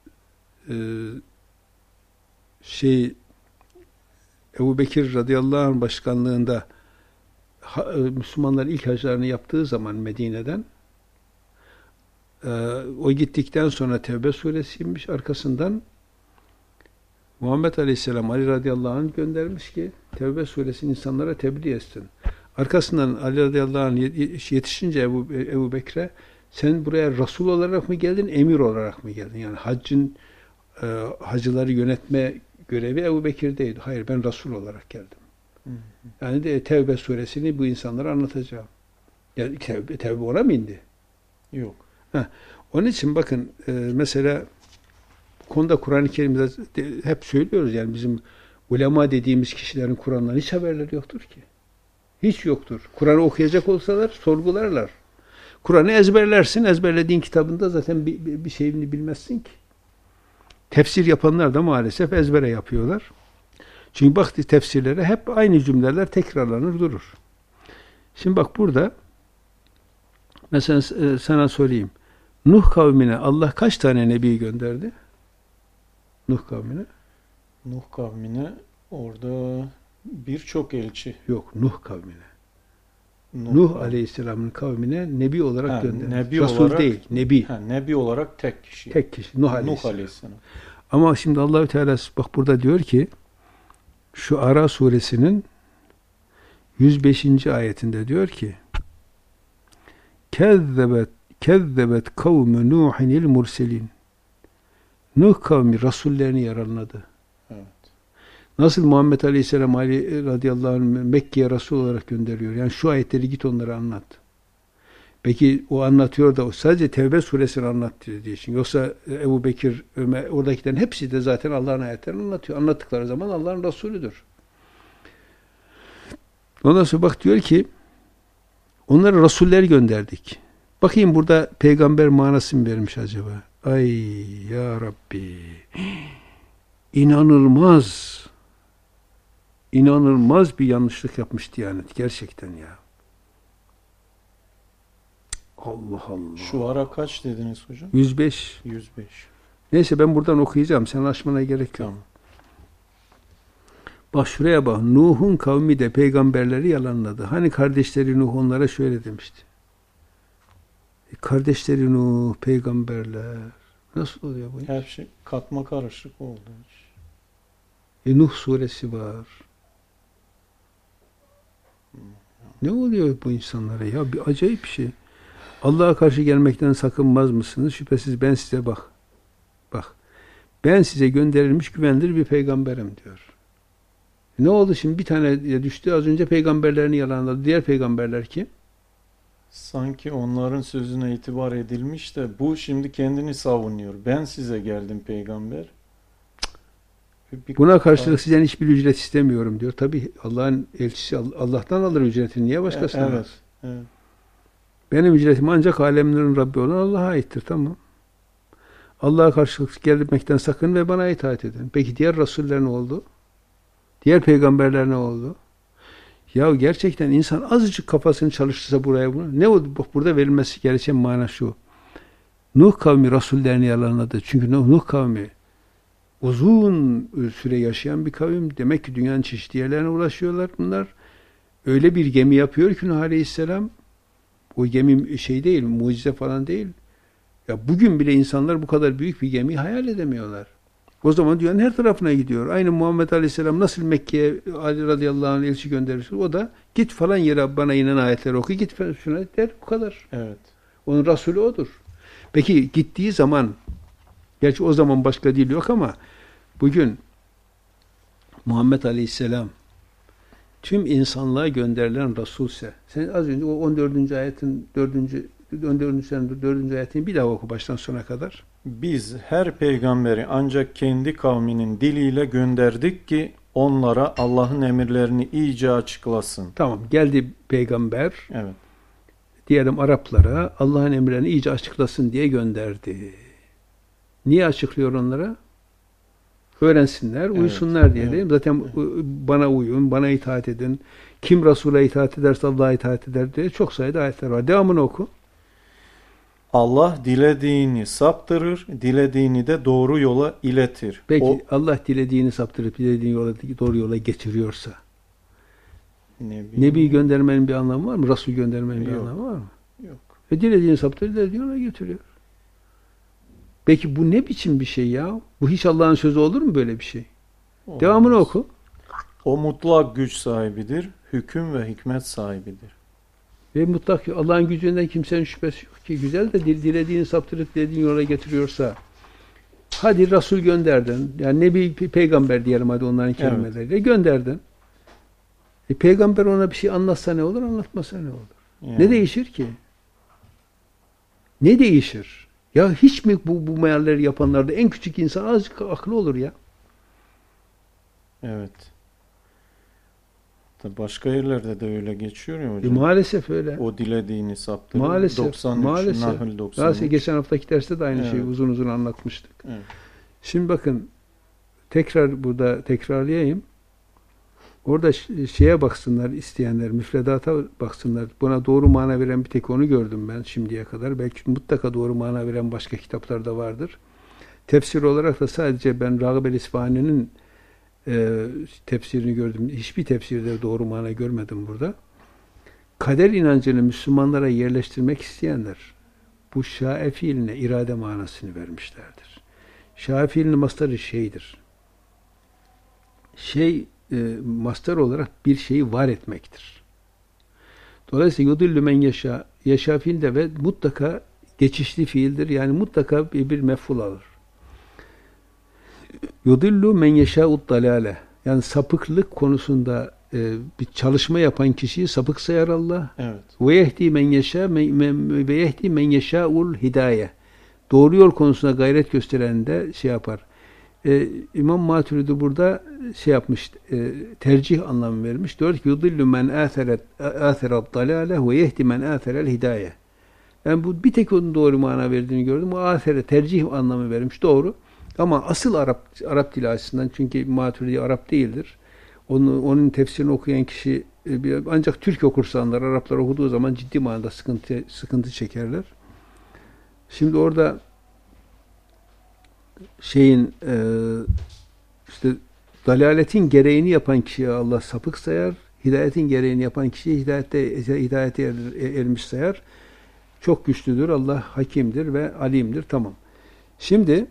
Ebu Bekir radıyallahu anh başkanlığında Müslümanlar ilk haclarını yaptığı zaman Medine'den o gittikten sonra Tevbe suresi inmiş, arkasından Muhammed Aleyhisselam Ali radıyallahu anh göndermiş ki Tevbe suresini insanlara tebliğ etsin. Arkasından Ali radıyallahu anh yetişince Ebu Bekir'e, sen buraya Resul olarak mı geldin, emir olarak mı geldin? Yani hacıları yönetme görevi Ebu Bekir'deydi. Hayır, ben Resul olarak geldim. Yani de Tevbe suresini bu insanlara anlatacağım. Yani Tevbe ona mı indi? Yok. Onun için bakın mesela bu konuda Kur'an-ı Kerim'de hep söylüyoruz, yani bizim ulema dediğimiz kişilerin Kur'an'dan hiç haberleri yoktur ki. Hiç yoktur. Kur'an'ı okuyacak olsalar sorgularlar. Kur'an'ı ezberlersin. Ezberlediğin kitabında zaten bir şeyini bilmezsin ki. Tefsir yapanlar da maalesef ezbere yapıyorlar. Çünkü bak tefsirlere hep aynı cümleler tekrarlanır durur. Şimdi bak burada mesela sana sorayım. Nuh kavmine Allah kaç tane nebi gönderdi? Nuh kavmine? Nuh kavmine orada birçok elçi. Yok, Nuh kavmine. Nuh Aleyhisselam'ın kavmine nebi olarak gönderdi. Nebi Resul olarak, değil, nebi. Nebi olarak tek kişi. Tek kişi. Nuh Aleyhisselam. Aleyhisselam. Ama şimdi Allahü Teala bak burada diyor ki, şu Ara suresinin 105. ayetinde diyor ki, Kezzebet kavmü Nuhinil murselin. Nuh kavmi rasullerini yalanladı. Evet. Nasıl Muhammed Aleyhisselam Ali radıyallahu anh Mekke'ye Resul olarak gönderiyor. Yani şu ayetleri git onlara anlat. Peki o anlatıyor da sadece Tevbe suresini anlatıyor diye için. Yoksa Ebu Bekir, Ömer, oradakilerin hepsi de zaten Allah'ın ayetlerini anlatıyor. Anlattıkları zaman Allah'ın Resulüdür. Ondan sonra bak diyor ki, onlara Resuller gönderdik. Bakayım burada peygamber manası mı vermiş acaba? Ay ya Rabbi. İnanılmaz bir yanlışlık yapmış Diyanet. Gerçekten ya. Allah Allah. Şu ara kaç dediniz hocam? 105. 105. Neyse ben buradan okuyacağım. Sen açmana gerek yok. Tamam. Bak şuraya bak. Nuh'un kavmi de peygamberleri yalanladı. Hani kardeşleri Nuh onlara şöyle demişti. Kardeşleri Nuh, peygamberler. Nasıl oluyor bu iş? Her şey katma karışık oldu. Nuh suresi var. Ne oluyor bu insanlara ya? Bir acayip bir şey. Allah'a karşı gelmekten sakınmaz mısınız? Şüphesiz ben size bak. Ben size gönderilmiş güvenilir bir peygamberim diyor. Ne oldu şimdi? Bir tane düştü. Az önce peygamberlerini yalanladı. Diğer peygamberler kim? Sanki onların sözüne itibar edilmiş de bu şimdi kendini savunuyor. Ben size geldim peygamber. Buna karşılık sizden hiçbir ücret istemiyorum diyor. Tabii Allah'ın elçisi Allah'tan alır ücretini. Niye başkasına alır? Evet. Benim ücretim ancak alemlerin Rabbi olan Allah'a aittir. Tamam. Allah'a karşılık gelmekten sakın ve bana itaat edin. Peki diğer Resuller ne oldu? Diğer peygamberler ne oldu? Ya gerçekten insan azıcık kafasını çalıştırsa buraya bunu. Ne oldu? Bak burada verilmesi gereken mana şu. Nuh kavmi Resullerini yalanladı. Çünkü Nuh kavmi uzun süre yaşayan bir kavim. Demek ki dünyanın çeşitli yerlerine ulaşıyorlar bunlar. Öyle bir gemi yapıyor ki Nuh Aleyhisselam, o gemi şey değil, mucize falan değil. Ya bugün bile insanlar bu kadar büyük bir gemiyi hayal edemiyorlar. O zaman dünyanın her tarafına gidiyor. Aynı Muhammed Aleyhisselam nasıl Mekke'ye Ali radıyallahu anh elçi gönderir. O da git falan yere bana inen ayetleri oku. Git şuna der. Bu kadar. Evet. Onun Resulü odur. Peki gittiği zaman, gerçi o zaman başka dil yok ama bugün Muhammed Aleyhisselam tüm insanlığa gönderilen Resulse, sen az önce o 14. ayetin 14. ayetin bir daha oku baştan sona kadar. Biz her peygamberi ancak kendi kavminin diliyle gönderdik ki onlara Allah'ın emirlerini iyice açıklasın. Tamam, geldi peygamber, Evet. diyelim Araplara Allah'ın emirlerini iyice açıklasın diye gönderdi. Niye açıklıyor onlara? Öğrensinler, uysunlar diye değil mi? Zaten bana uyun, bana itaat edin. Kim Resul'e itaat ederse Allah'a itaat eder diye çok sayıda ayetler var. Devamını oku. Allah dilediğini saptırır, dilediğini de doğru yola iletir. Peki Allah dilediğini saptırıp dilediğini doğru yola getiriyorsa Nebi göndermenin bir anlamı var mı? Resul göndermenin bir anlamı var mı? Yok. Dilediğini saptırır, dilediğini yola getiriyor. Peki bu ne biçim bir şey ya? Bu hiç Allah'ın sözü olur mu böyle bir şey? Olmaz. Devamını oku. O mutlak güç sahibidir, hüküm ve hikmet sahibidir. Ve mutlak Allah'ın gücünden kimsenin şüphesi yok ki. Güzel de dilediğini saptırıp dilediğini yola getiriyorsa hadi Resul gönderdin. Yani Nebi peygamber diyelim hadi onların kelimeleriyle gönderdin. Peygamber ona bir şey anlatsa ne olur, anlatmasa ne olur? Yani. Ne değişir ki? Ne değişir? Ya hiç mi bu mealleri yapanlarda en küçük insan azıcık aklı olur ya? Evet. Başka yerlerde de öyle geçiyor ya hocam. Maalesef öyle. O dilediğini saptırır. Maalesef. 93, Maalesef. Nahl 93. Geçen haftaki derste de aynı şeyi uzun uzun anlatmıştık. Evet. Şimdi bakın tekrar burada tekrarlayayım. Orada şeye baksınlar isteyenler, müfredata baksınlar. Buna doğru mana veren bir tek onu gördüm ben şimdiye kadar. Belki mutlaka doğru mana veren başka kitaplar da vardır. Tefsir olarak da sadece ben Ragıb el-İsfahani'nin tefsirini gördüm. Hiçbir tefsirde doğru mana görmedim burada. Kader inancını Müslümanlara yerleştirmek isteyenler bu şa'e fiiline irade manasını vermişlerdir. Şa'e fiilinin mastarı şeydir. Mastar olarak bir şeyi var etmektir. Dolayısıyla yudillü men yaşa, yaşa fiilde ve mutlaka geçişli fiildir. Yani mutlaka bir mef'ul alır. Yudillü men yeşâ'ud dalâle. Yani sapıklık konusunda bir çalışma yapan kişiyi sapık sayar Allah. Evet. Ve yehdi men yeşâ ve yehdi men yeşâ'ul hidâye. Doğru yol konusunda gayret gösteren de şey yapar. İmam Maturidi burada şey yapmış, tercih anlamı vermiş. Diyor ki yudillü men âtherat dalâle ve yehdi men âtherel hidâye. Yani bu bir tek onun doğru mana verdiğini gördüm. O âthere tercih anlamı vermiş. Doğru. Ama asıl Arap dili açısından çünkü Maturidi Arap değildir. Onun tefsirini okuyan kişi ancak Türk okursa anlar. Araplar okuduğu zaman ciddi manada sıkıntı çekerler. Şimdi orada işte dalaletin gereğini yapan kişiye Allah sapık sayar. Hidayetin gereğini yapan kişiyi hidayete ermiş sayar. Çok güçlüdür. Allah hakimdir ve alimdir. Tamam. Şimdi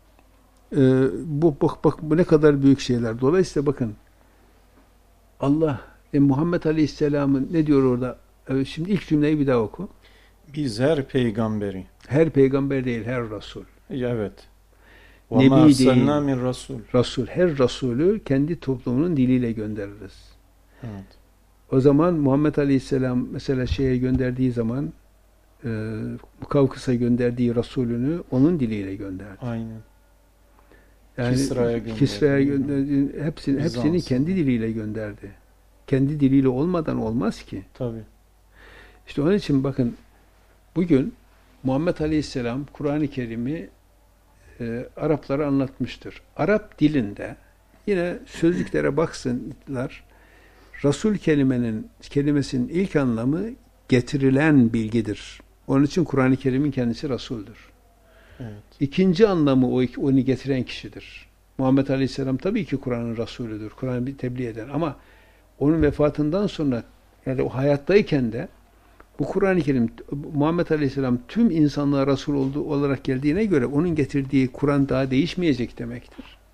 bu ne kadar büyük şeyler. Dolayısıyla bakın Allah Muhammed Aleyhisselam'ın ne diyor orada? Şimdi ilk cümleyi bir daha oku. Biz her peygamberi. Her peygamber değil, her Resul. Evet. Nebi değil. Rasul. Rasul. Her Resulü kendi toplumunun diliyle göndeririz. Evet. O zaman Muhammed Aleyhisselam mesela şeye gönderdiği zaman Mukavkıs'a gönderdiği Resulünü onun diliyle gönderdi. Aynen. Yani Kisra'ya gönderdi. Hepsini kendi diliyle gönderdi. Kendi diliyle olmadan olmaz ki. Tabii. İşte onun için bakın bugün Muhammed Aleyhisselam Kur'an-ı Kerim'i Araplara anlatmıştır. Arap dilinde yine sözlüklere baksınlar. Resul kelimesinin ilk anlamı getirilen bilgidir. Onun için Kur'an-ı Kerim'in kendisi Resul'dür. Evet. İkinci anlamı onu getiren kişidir. Muhammed Aleyhisselam tabii ki Kur'an'ın Resulüdür. Kur'an'ı bir tebliğ eden ama onun vefatından sonra yani o hayattayken de bu Kur'an-ı Kerim Muhammed Aleyhisselam tüm insanlığa Resul olarak geldiğine göre onun getirdiği Kur'an daha değişmeyecek demektir.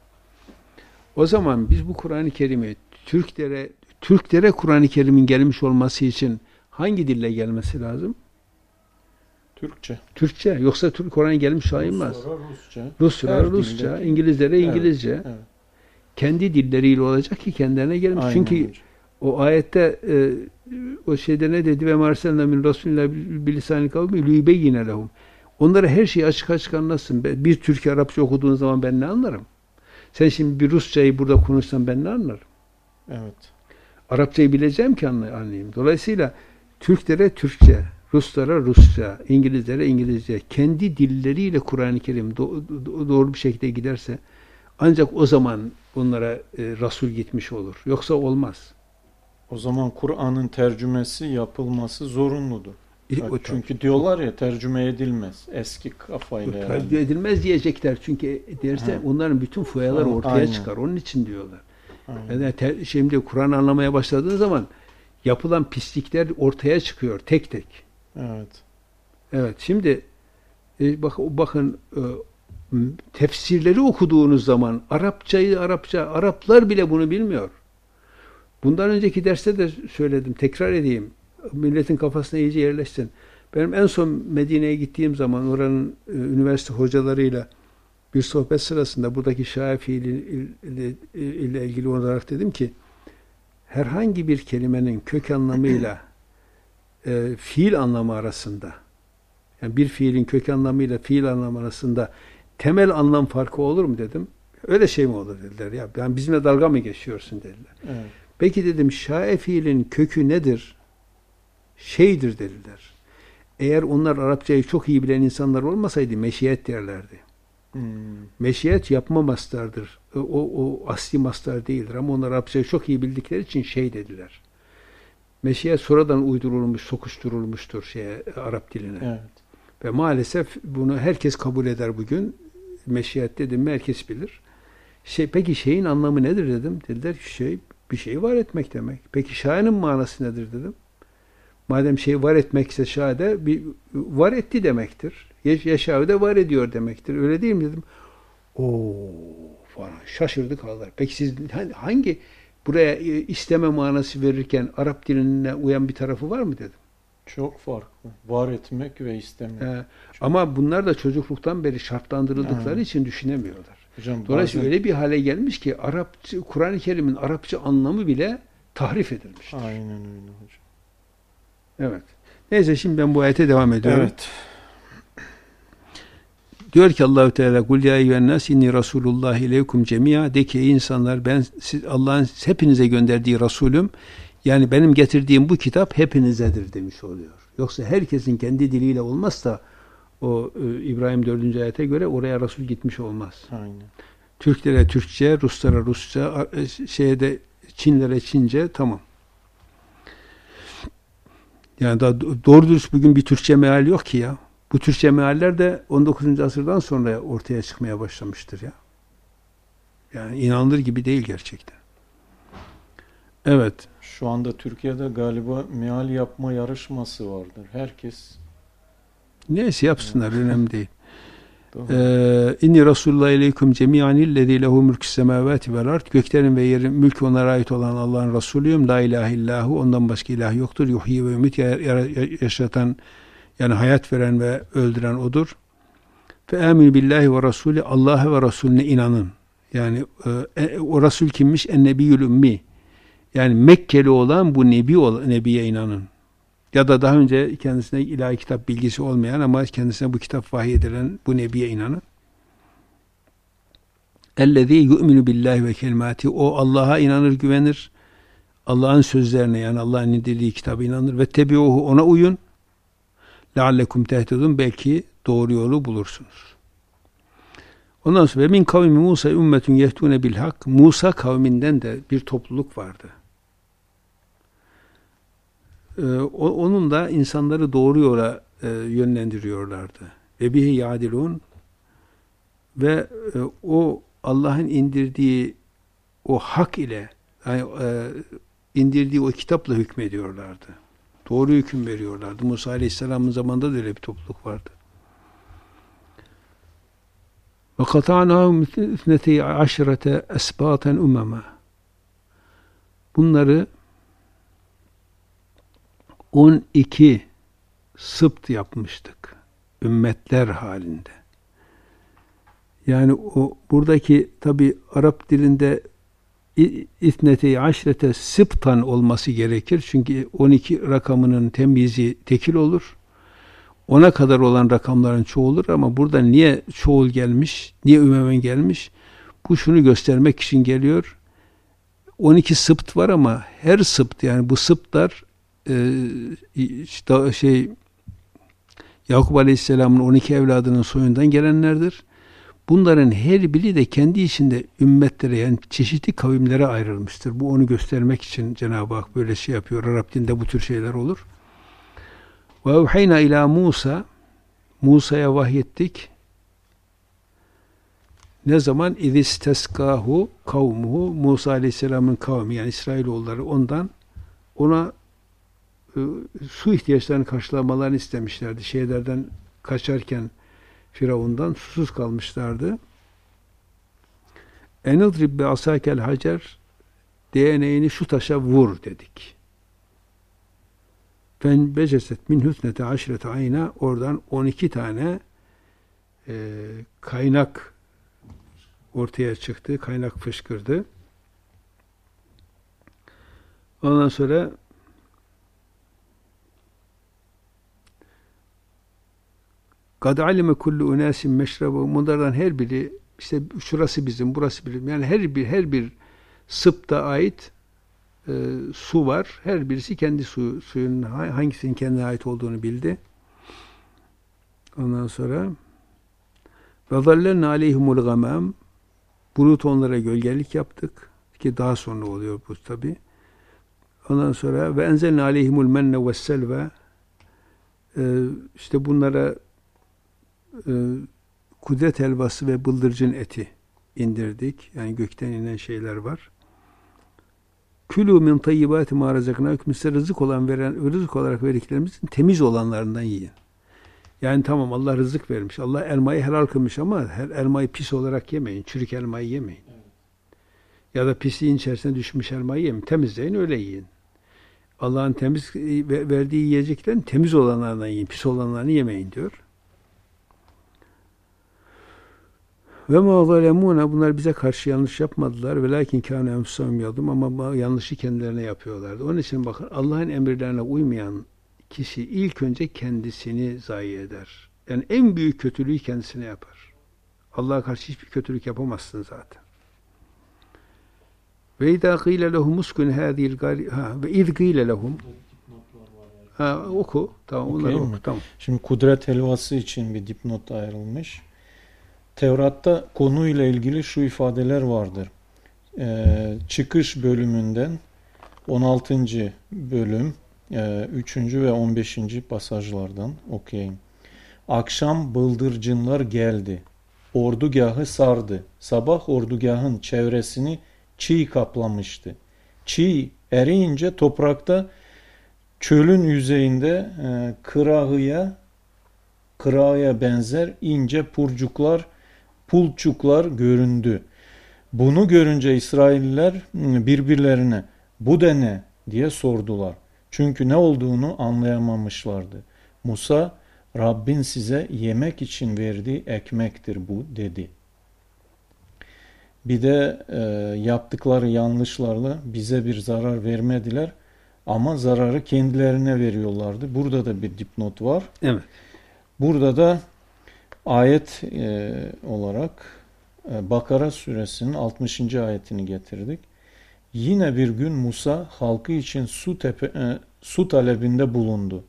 O zaman biz bu Kur'an-ı Kerim'i Türklere Kur'an-ı Kerim'in gelmiş olması için hangi dille gelmesi lazım? Türkçe. Türkçe. Yoksa Kur'an gelmiş sayılmaz. Rusça. Rusça, İngilizlere İngilizce. Evet, evet. Kendi dilleriyle olacak ki kendilerine gelmiş. Aynen Çünkü hocam. o ayette o şeyde ne dedi? Ve marselna min rasulillah bilisani kavmi liyubeyyine lehum. Onlara her şeyi açık açık anlatsın. Bir Türkçe Arapça okuduğun zaman ben ne anlarım? Sen şimdi bir Rusçayı burada konuşsan ben ne anlarım? Evet. Arapçayı bileceğim ki anlayayım. Dolayısıyla Türklere Türkçe, Ruslara Rusça, İngilizlere İngilizce, kendi dilleriyle Kur'an-ı Kerim doğru bir şekilde giderse ancak o zaman bunlara Resul gitmiş olur. Yoksa olmaz. O zaman Kur'an'ın tercümesi yapılması zorunludur. O Çünkü diyorlar ya tercüme edilmez. Eski kafayla tercüme edilmez diyecekler. Çünkü derse onların bütün foyalar ortaya aynen. çıkar. Onun için diyorlar. Aynen. Yani şimdi Kur'an anlamaya başladığın zaman yapılan pislikler ortaya çıkıyor tek tek. Evet. Evet. Şimdi bakın tefsirleri okuduğunuz zaman Araplar bile bunu bilmiyor. Bundan önceki derste de söyledim. Tekrar edeyim. Milletin kafasına iyice yerleşsin. Benim en son Medine'ye gittiğim zaman oranın üniversite hocalarıyla bir sohbet sırasında buradaki Şafii ile ilgili olarak dedim ki herhangi bir kelimenin kök anlamıyla fiil anlamı arasında, yani bir fiilin kök anlamıyla fiil anlamı arasında temel anlam farkı olur mu dedim. Öyle şey mi olur dediler. Ya yani bizimle dalga mı geçiyorsun dediler. Evet. Peki dedim şae fiilin kökü nedir? Şeydir dediler. Eğer onlar Arapçayı çok iyi bilen insanlar olmasaydı meşiyet derlerdi. Meşiyet yapma mastardır. O asli mastar değildir ama onlar Arapçayı çok iyi bildikleri için şey dediler. Meşiyet sonradan uydurulmuş, sokuşturulmuştur Arap diline. Evet. Ve maalesef bunu herkes kabul eder bugün. Meşiyet dedim mi herkes bilir. Peki şeyin anlamı nedir dedim. Dediler ki bir şey var etmek demek. Peki şainin manası nedir dedim. Madem şey var etmekse şahide bir var etti demektir. Yaşağı da var ediyor demektir. Öyle değil mi dedim. Oo falan şaşırdı kaldılar. Peki siz hangi buraya isteme manası verirken Arap diline uyan bir tarafı var mı dedim. Çok farklı. Var etmek ve istemek. Ama bunlar da çocukluktan beri şartlandırıldıkları için düşünemiyorlar. Hocam, dolayısıyla öyle bir hale gelmiş ki Kur'an-ı Kerim'in Arapça anlamı bile tahrif edilmiştir. Aynen öyle hocam. Evet. Neyse şimdi ben bu ayete devam ediyorum. Evet. Diyor ki Allahu Teala kul ya eyyühennas inni rasulullah ileykum cemia de ki ey insanlar ben Allah'ın hepinize gönderdiği Resulüm yani benim getirdiğim bu kitap hepinizedir demiş oluyor. Yoksa herkesin kendi diliyle olmazsa o İbrahim 4. ayete göre oraya Resul gitmiş olmaz. Aynen. Türklere Türkçe, Ruslara Rusça, Çinlere Çince tamam. Yani daha doğru dürüst bugün bir Türkçe meal yok ki ya. Bu Türkçe mealler de 19. asırdan sonra ortaya çıkmaya başlamıştır ya. Yani inanılır gibi değil gerçekten. Evet. Şu anda Türkiye'de galiba meal yapma yarışması vardır. Herkes neyse yapsınlar önemli değil. İnni Resulullah ileykum cemi'anillezî lehu mülkü semâvâti vel ard. Göklerin ve yerin mülkü onlara ait olan Allah'ın Resulüyüm. La ilahe illahu. Ondan başka ilah yoktur. Yuhyi ve ümit yaşatan yani hayat veren ve öldüren odur. Fe amin billahi ve Resulü. Allah'a ve Resulüne inanın. Yani o Resul kimmiş? En-nebiyyül ümmi. Yani Mekkeli olan bu nebiye inanın. Ya da daha önce kendisine ilahi kitap bilgisi olmayan ama kendisine bu kitap vahiy edilen bu nebiye inanın. Ellezî yu'minu billahi ve kelimâti. O Allah'a inanır, güvenir. Allah'ın sözlerine yani Allah'ın indirdiği kitaba inanır. Ve tebi'uhu ona uyun. Leallekum tehtedun. Belki doğru yolu bulursunuz. Ondan sonra min kavmi Musa ümmetun yehtûne bil hak. Musa kavminden de bir topluluk vardı. Onun da insanları doğru yola yönlendiriyorlardı. Ve bihi yadilun ve o Allah'ın indirdiği o hak ile yani indirdiği o kitapla hükmediyorlardı. Doğru hüküm veriyorlardı. Musa Aleyhisselam'ın zamanında da öyle bir topluluk vardı. Ve kata'nâhum ithnetey aşrete esbâten umema. Bunları 12 sıbt yapmıştık. Ümmetler halinde. Yani o buradaki tabi Arap dilinde ithnetey aşrete sıbtan olması gerekir. Çünkü 12 rakamının temyizi tekil olur. 10'a kadar olan rakamların çoğulur ama burada niye çoğul gelmiş, niye ümemen gelmiş? Bu şunu göstermek için geliyor. 12 sıbt var ama her sıbt, yani bu sıbtlar Yakup Aleyhisselam'ın 12 evladının soyundan gelenlerdir. Bunların her biri de kendi içinde ümmetlere, yani çeşitli kavimlere ayrılmıştır. Bu onu göstermek için Cenab-ı Hak böyle şey yapıyor. Arap dilinde bu tür şeyler olur. Ve evhayna ila Musa, Musa'ya vahyettik. Ne zaman? İzisteskâhu kavmuhu, Musa Aleyhisselam'ın kavmi, yani İsrailoğulları ona su ihtiyaçlarını karşılamalarını istemişlerdi. Şeylerden kaçarken Firavundan susuz kalmışlardı. Enidrib bi asakel hacer, değneğini şu taşa vur dedik. Fen beceset min hüsnete aşrete ayna, oradan 12 tane kaynak ortaya çıktı. Kaynak fışkırdı. Ondan sonra kad alime kullu unasin meşrabu, bunlardan her biri, işte şurası bizim, burası bizim, yani her bir sıbta ait su var. Her birisi kendi suyunun hangisinin kendine ait olduğunu bildi. Ondan sonra ve zallenne aleyhimul gamam, bulut onlara gölgelik yaptık ki daha sonra oluyor bu tabi. Ondan sonra ve enzelne aleyhimul menne ve selve, işte bunlara kudret helvası ve bıldırcın eti indirdik. Yani gökten inen şeyler var. Külü min tayyibati ma razaknakum, size rızık olarak verdiklerimizin temiz olanlarından yiyin. Yani tamam, Allah rızık vermiş. Allah elmayı helal kılmış ama her elmayı pis olarak yemeyin. Çürük elmayı yemeyin. Evet. Ya da pisliğin içerisine düşmüş elmayı yemeyin. Temizleyin, öyle yiyin. Allah'ın temiz verdiği yiyeceklerin temiz olanlardan yiyin. Pis olanlarını yemeyin diyor. Ve ma zalemuna, bunlar bize karşı yanlış yapmadılar. Velakin kâne enfusahum yadum, ama yanlışı kendilerine yapıyorlardı. Onun için bakın, Allah'ın emirlerine uymayan kişi ilk önce kendisini zayi eder. Yani en büyük kötülüğü kendisine yapar. Allah'a karşı hiçbir kötülük yapamazsın zaten. Ve idâ gîle lehum uskun hâzîl ve iz gîle lehum, oku. Tamam, onları oku. Tamam. Şimdi kudret helvası için bir dipnot ayrılmış. Tevrat'ta konuyla ilgili şu ifadeler vardır. Çıkış bölümünden 16. bölüm 3. ve 15. pasajlardan okuyayım. Akşam bıldırcınlar geldi. Ordugahı sardı. Sabah ordugahın çevresini çiğ kaplamıştı. Çiğ eriyince toprakta çölün yüzeyinde kırağıya benzer ince pulçuklar göründü. Bunu görünce İsrailliler birbirlerine bu da ne diye sordular. Çünkü ne olduğunu anlayamamışlardı. Musa, Rabbin size yemek için verdiği ekmektir bu dedi. Bir de yaptıkları yanlışlarla bize bir zarar vermediler ama zararı kendilerine veriyorlardı. Burada da bir dipnot var. Evet. Burada da ayet olarak Bakara suresinin 60. ayetini getirdik. Yine bir gün Musa halkı için su talebinde bulundu.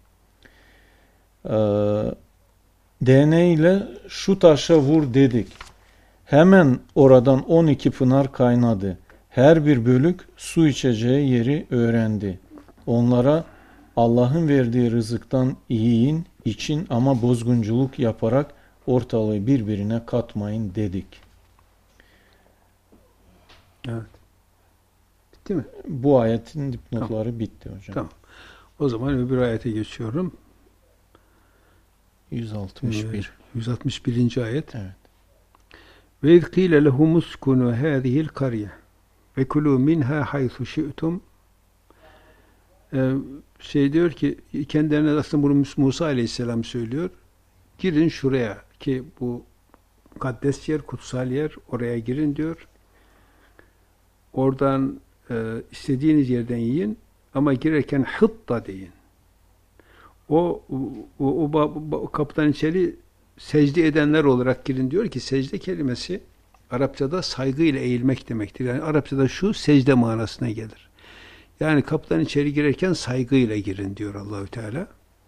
Değneğiyle şu taşa vur dedik. Hemen oradan 12 pınar kaynadı. Her bir bölük su içeceği yeri öğrendi. Onlara Allah'ın verdiği rızıktan yiyin, için ama bozgunculuk yaparak ortalığı birbirine katmayın dedik. Evet. Bitti mi? Bu ayetin dipnotları tamam. Bitti hocam. Tamam. O zaman öbür ayete geçiyorum. 161. 161. ayet. Evet. Ve iz kîle lehum uskunu hâzihil karye ve kulû minhâ haythu şi'tum. Diyor ki kendilerine aslında bunu Musa Aleyhisselam söylüyor. Girin şuraya ki bu mukaddes yer, kutsal yer, oraya girin diyor. Oradan istediğiniz yerden yiyin ama girerken hıtta deyin. O kapıdan içeri secde edenler olarak girin diyor ki secde kelimesi Arapçada saygıyla eğilmek demektir. Yani Arapçada şu secde manasına gelir. Yani kapıdan içeri girerken saygıyla girin diyor Allahü Teala.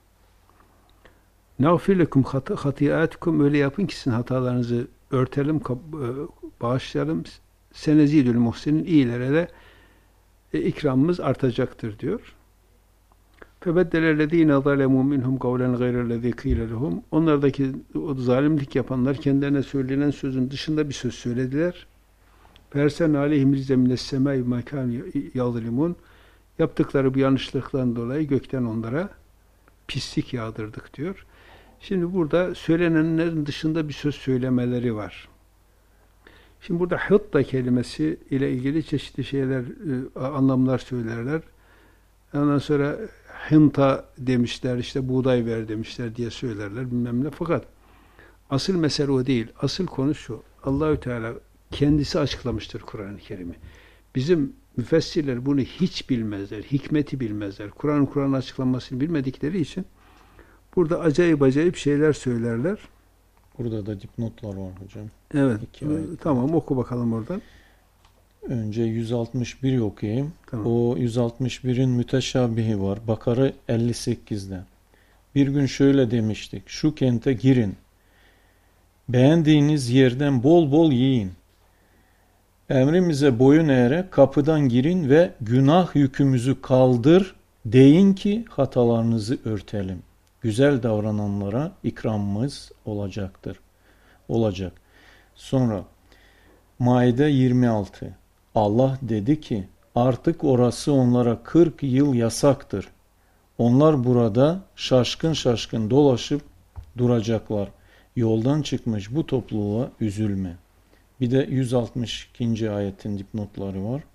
Nağfir lekum hatiâtikum, öyle yapın ki sizin hatalarınızı örtelim, bağışlayalım. Senezidül muhsinin, iyilere de ikramımız artacaktır diyor. Febeddellezîne zalemû minhum kavlen gayrellezî kîle lehum. Onlardaki o zalimlik yapanlar kendilerine söylenen sözün dışında bir söz söylediler. Fersen aleyhim rizze mines semâi mâ kânû yazlimûn. Yaptıkları bu yanlışlıktan dolayı gökten onlara pislik yağdırdık diyor. Şimdi burada söylenenlerin dışında bir söz söylemeleri var. Şimdi burada hıtta kelimesi ile ilgili çeşitli şeyler, anlamlar söylerler. Ondan sonra hınta demişler, işte buğday ver demişler diye söylerler bilmem ne. Fakat asıl mesele o değil. Asıl konu şu. Allahü Teala kendisi açıklamıştır Kur'an-ı Kerim'i. Bizim müfessirler bunu hiç bilmezler. Hikmeti bilmezler. Kur'an'ın açıklanmasını bilmedikleri için burada acayip şeyler söylerler. Burada da dipnotlar var hocam. Evet. Tamam, oku bakalım oradan. Önce 161'i okuyayım. Tamam. O 161'in müteşabihi var. Bakara 58'de. Bir gün şöyle demiştik. Şu kente girin. Beğendiğiniz yerden bol bol yiyin. Emrimize boyun eğerek kapıdan girin ve günah yükümüzü kaldır deyin ki hatalarınızı örtelim. Güzel davrananlara ikramımız olacaktır. Olacak. Sonra Maide 26. Allah dedi ki artık orası onlara 40 yıl yasaktır. Onlar burada şaşkın şaşkın dolaşıp duracaklar. Yoldan çıkmış bu topluluğa üzülme. Bir de 162. ayetin dipnotları var.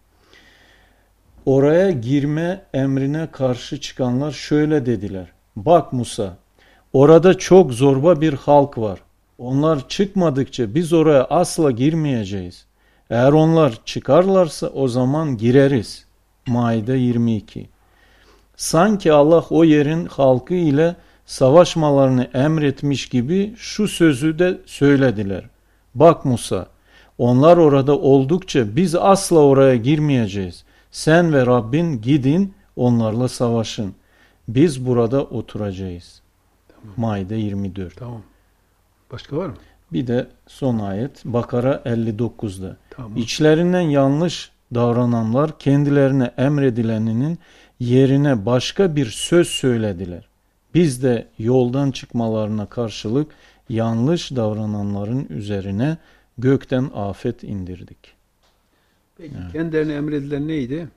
Oraya girme emrine karşı çıkanlar şöyle dediler. Bak Musa, orada çok zorba bir halk var. Onlar çıkmadıkça biz oraya asla girmeyeceğiz. Eğer onlar çıkarlarsa o zaman gireriz. Maide 22. Sanki Allah o yerin halkı ile savaşmalarını emretmiş gibi şu sözü de söylediler. Bak Musa, onlar orada oldukça biz asla oraya girmeyeceğiz. Sen ve Rabbin gidin onlarla savaşın. Biz burada oturacağız. Tamam. Maide 24. Tamam. Başka var mı? Bir de son ayet Bakara 59'da. Tamam. İçlerinden yanlış davrananlar kendilerine emredileninin yerine başka bir söz söylediler. Biz de yoldan çıkmalarına karşılık yanlış davrananların üzerine gökten afet indirdik. Peki, evet. Kendilerine emredilen neydi?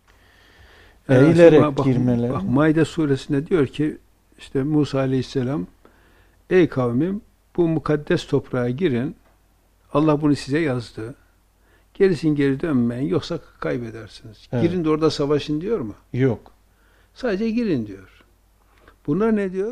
Eğilerek girmeleri. Bak, Maide suresinde diyor ki işte Musa Aleyhisselam, ey kavmim bu mukaddes toprağa girin. Allah bunu size yazdı. Gerisin geri dönmeyin yoksa kaybedersiniz. Evet. Girin de orada savaşın diyor mu? Yok. Sadece girin diyor. Bunlar ne diyor?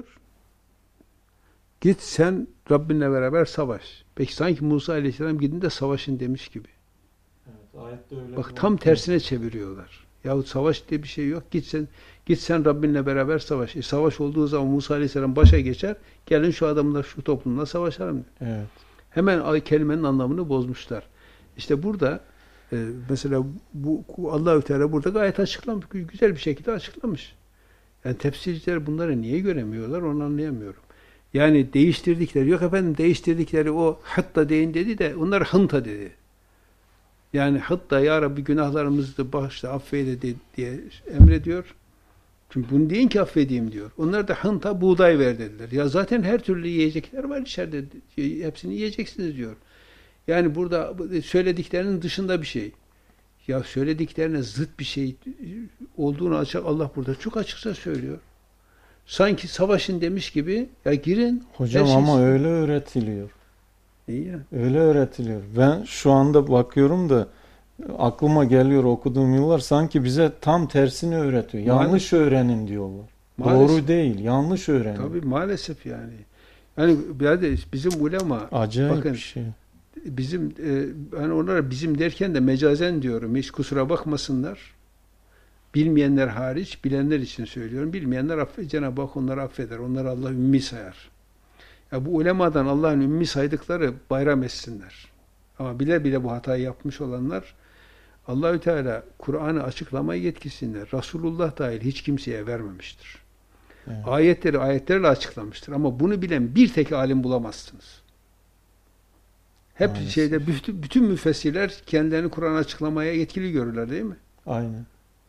Git sen Rabbinle beraber savaş. Peki sanki Musa Aleyhisselam gidin de savaşın demiş gibi. Evet, ayette öyle. Bak tam tersine çeviriyorlar. Yahut savaş diye bir şey yok. Git sen Rabbinle beraber savaş. Savaş olduğu zaman Musa Aleyhisselam başa geçer. Gelin şu adamla şu toplumla savaşalım. Evet. Hemen kelimenin anlamını bozmuşlar. İşte burada mesela bu Allahü Teala burada gayet açıklamış. Güzel bir şekilde açıklamış. Yani tefsirciler bunları niye göremiyorlar onu anlayamıyorum. Yani değiştirdikleri, yok efendim değiştirdikleri o hatta deyin dedi de onlar hınta dedi. Yani hatta ya Rabbi günahlarımızı bağışla, affeyle diye emrediyor. Çünkü bunu deyin ki affedeyim diyor. Onlar da hınta buğday ver dediler. Ya zaten her türlü yiyecekler var içeride. Hepsini yiyeceksiniz diyor. Yani burada söylediklerinin dışında bir şey. Ya söylediklerine zıt bir şey olduğunu Allah burada çok açıkça söylüyor. Sanki savaşın demiş gibi ya girin. Hocam ama öyle öğretiliyor. İyi ya. Öyle öğretiliyor. Ben şu anda bakıyorum da aklıma geliyor okuduğum yıllar sanki bize tam tersini öğretiyor. Yanlış öğrenin diyorlar. Maalesef. Doğru değil, yanlış öğrenin. Tabii maalesef yani. Yani bizim ulema Acayip bakın bir şey. bizim ben onlara bizim derken de mecazen diyorum. Hiç kusura bakmasınlar. Bilmeyenler hariç, bilenler için söylüyorum. Bilmeyenler Cenab-ı Hak onları affeder. Onları Allah ümmi sayar. Ya bu ulemadan Allah'ın ümmi saydıkları bayram etsinler. Ama bile bile bu hatayı yapmış olanlar Allahü Teala Kur'an'ı açıklama yetkisini Resulullah dahil hiç kimseye vermemiştir. Evet. Ayetleri ayetlerle açıklamıştır. Ama bunu bilen bir tek alim bulamazsınız. Hep Maalesef. bütün müfessirler kendilerini Kur'an açıklamaya yetkili görürler değil mi? Aynen.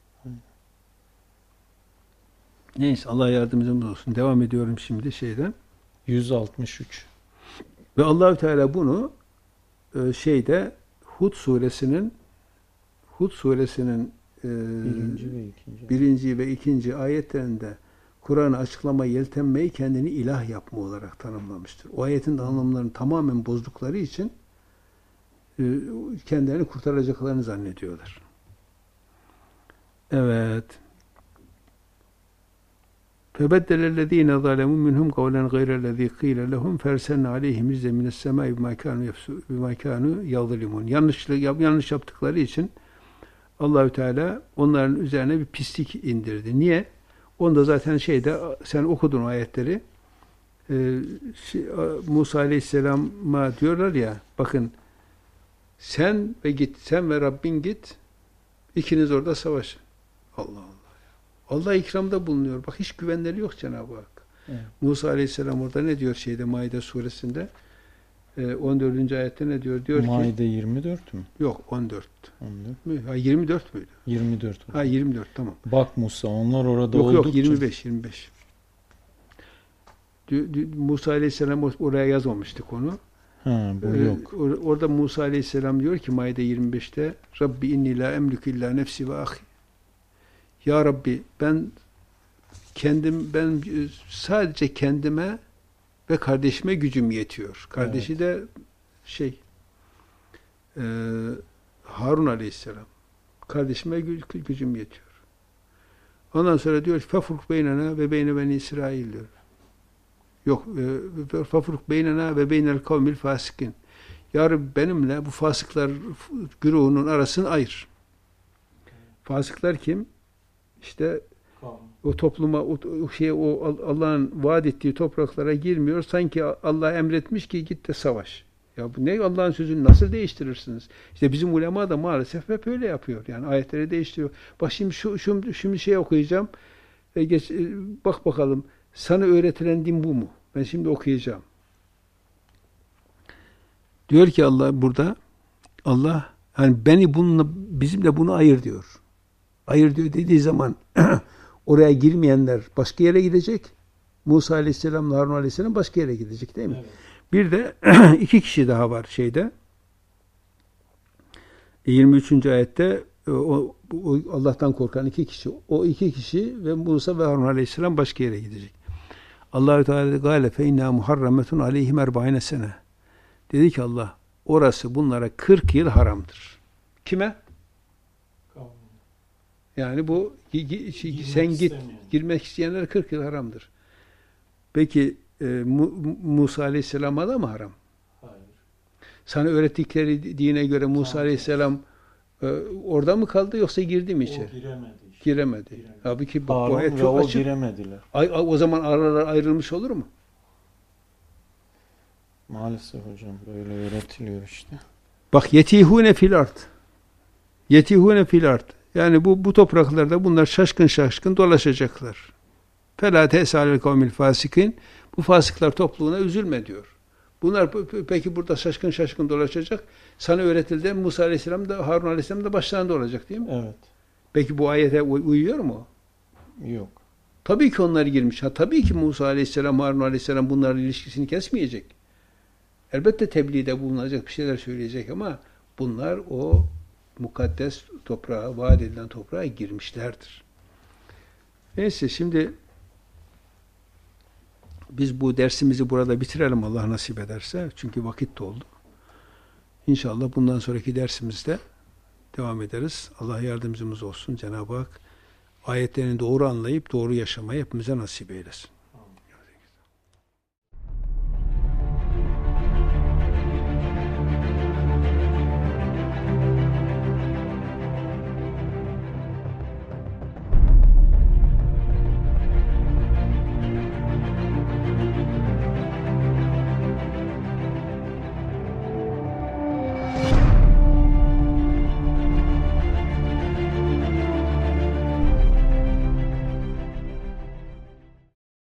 Neyse Allah yardımcımız olsun. Devam ediyorum şimdi şeyden. 163. Ve Allahü Teala bunu Hud suresinin Birinci ve ikinci. birinci ve ikinci ayetlerinde Kur'an'ı açıklama yeltenmeyi kendini ilah yapma olarak tanımlamıştır. O ayetin anlamlarını tamamen bozdukları için kendilerini kurtaracaklarını zannediyorlar. Evet. فَبَدَّلَ الَّذ۪ينَ ظَلَمُوا مِنْهُمْ قَوْلًا غَيْرَ الَّذ۪ي قِيلَ لَهُمْ فَاَرْسَلْنَا عَلَيْهِمْ رِزًّا مِنَ السَّمَاءِ بِمَا كَانُوا يَظْلِمُونَ Yanlış yaptıkları için Allahü Teala onların üzerine bir pislik indirdi. Niye? Onda zaten sen okudun ayetleri. Musa Aleyhisselam'a diyorlar ya, bakın sen ve Rabbin git, ikiniz orada savaşın. Allah Allah. Allah ikramda bulunuyor. Bak hiç güvenleri yok Cenab-ı Hak. Evet. Musa Aleyhisselam orada ne diyor Maide suresinde? 14. ayette ne diyor? Diyor Maide ki 24 mü? yok 14. 14. mü? Ha 24 müydü? 24. Ha 24 tamam. Bak Musa onlar orada Yok oldukça. 25. Musa Aleyhisselam oraya yazmamıştı konu. Ha bu yok. Orada Musa Aleyhisselam diyor ki Maide 25'te Rabbi inni la emliku illa nefsi ve ahi. Ya Rabbi ben sadece kendime ve kardeşime gücüm yetiyor. Kardeşi de Harun Aleyhisselam. Kardeşime gücüm yetiyor. Ondan sonra diyor fafruk beynena ve beyne beni İsrail diyor. Yok fafruk beynena ve beynel kavmil fasikin. Ya Rabbi benimle bu fasıklar güruhunun arasını ayır. Fasıklar kim? İşte o topluma, o Allah'ın vaat ettiği topraklara girmiyor. Sanki Allah emretmiş ki git de savaş. Ya bu ne Allah'ın sözünü nasıl değiştirirsiniz? İşte bizim ulema da maalesef hep öyle yapıyor. Yani ayetleri değiştiriyor. Bak şimdi okuyacağım. Bak bakalım sana öğretilen din bu mu? Ben şimdi okuyacağım. Diyor ki Allah hani bizimle bunu ayır diyor. Ayır diyor dediği zaman oraya girmeyenler başka yere gidecek. Musa Aleyhisselam'la Harun Aleyhisselam başka yere gidecek değil mi? Evet. Bir de 2 kişi daha var 23. ayette o Allah'tan korkan 2 kişi. O 2 kişi ve Musa ve Harun Aleyhisselam başka yere gidecek. Allahü Teala gâle fe innâ muharrametun aleyhim 40 sene. Dedi ki Allah orası bunlara 40 yıl haramdır. Kime? Yani bu girmek isteyenler 40 yıl haramdır. Peki Musa Aleyhisselam'a da mı haram? Hayır. Sana öğrettikleri dine göre Musa Aleyhisselam orada mı kaldı yoksa girdi mi içeri? O giremedi. Giremedi. Halbuki bak, Harun bu ayet ve çok o açık. giremediler. O zaman aralar ayrılmış olur mu? Maalesef hocam böyle öğretiliyor işte. Bak yetihune fil ard. Yetihune fil ard. Yani bu topraklarda bunlar şaşkın dolaşacaklar. Fela tesalel kavmil fasikin. Bu fasıklar topluluğuna üzülme diyor. Bunlar peki burada şaşkın dolaşacak. Sana öğretildi Musa Aleyhisselam da Harun Aleyhisselam da başlarında olacak değil mi? Evet. Peki bu ayete uyuyor mu? Yok. Tabii ki onlar girmiş. Tabii ki Musa Aleyhisselam, Harun Aleyhisselam bunların ilişkisini kesmeyecek. Elbette tebliğde bulunacak bir şeyler söyleyecek ama bunlar o mukaddes toprağa, vaat edilen toprağa girmişlerdir. Neyse şimdi Biz bu dersimizi burada bitirelim Allah nasip ederse. Çünkü vakit doldu. İnşallah bundan sonraki dersimizde devam ederiz. Allah yardımcımız olsun. Cenab-ı Hak ayetlerini doğru anlayıp doğru yaşamayı hepimize nasip eylesin.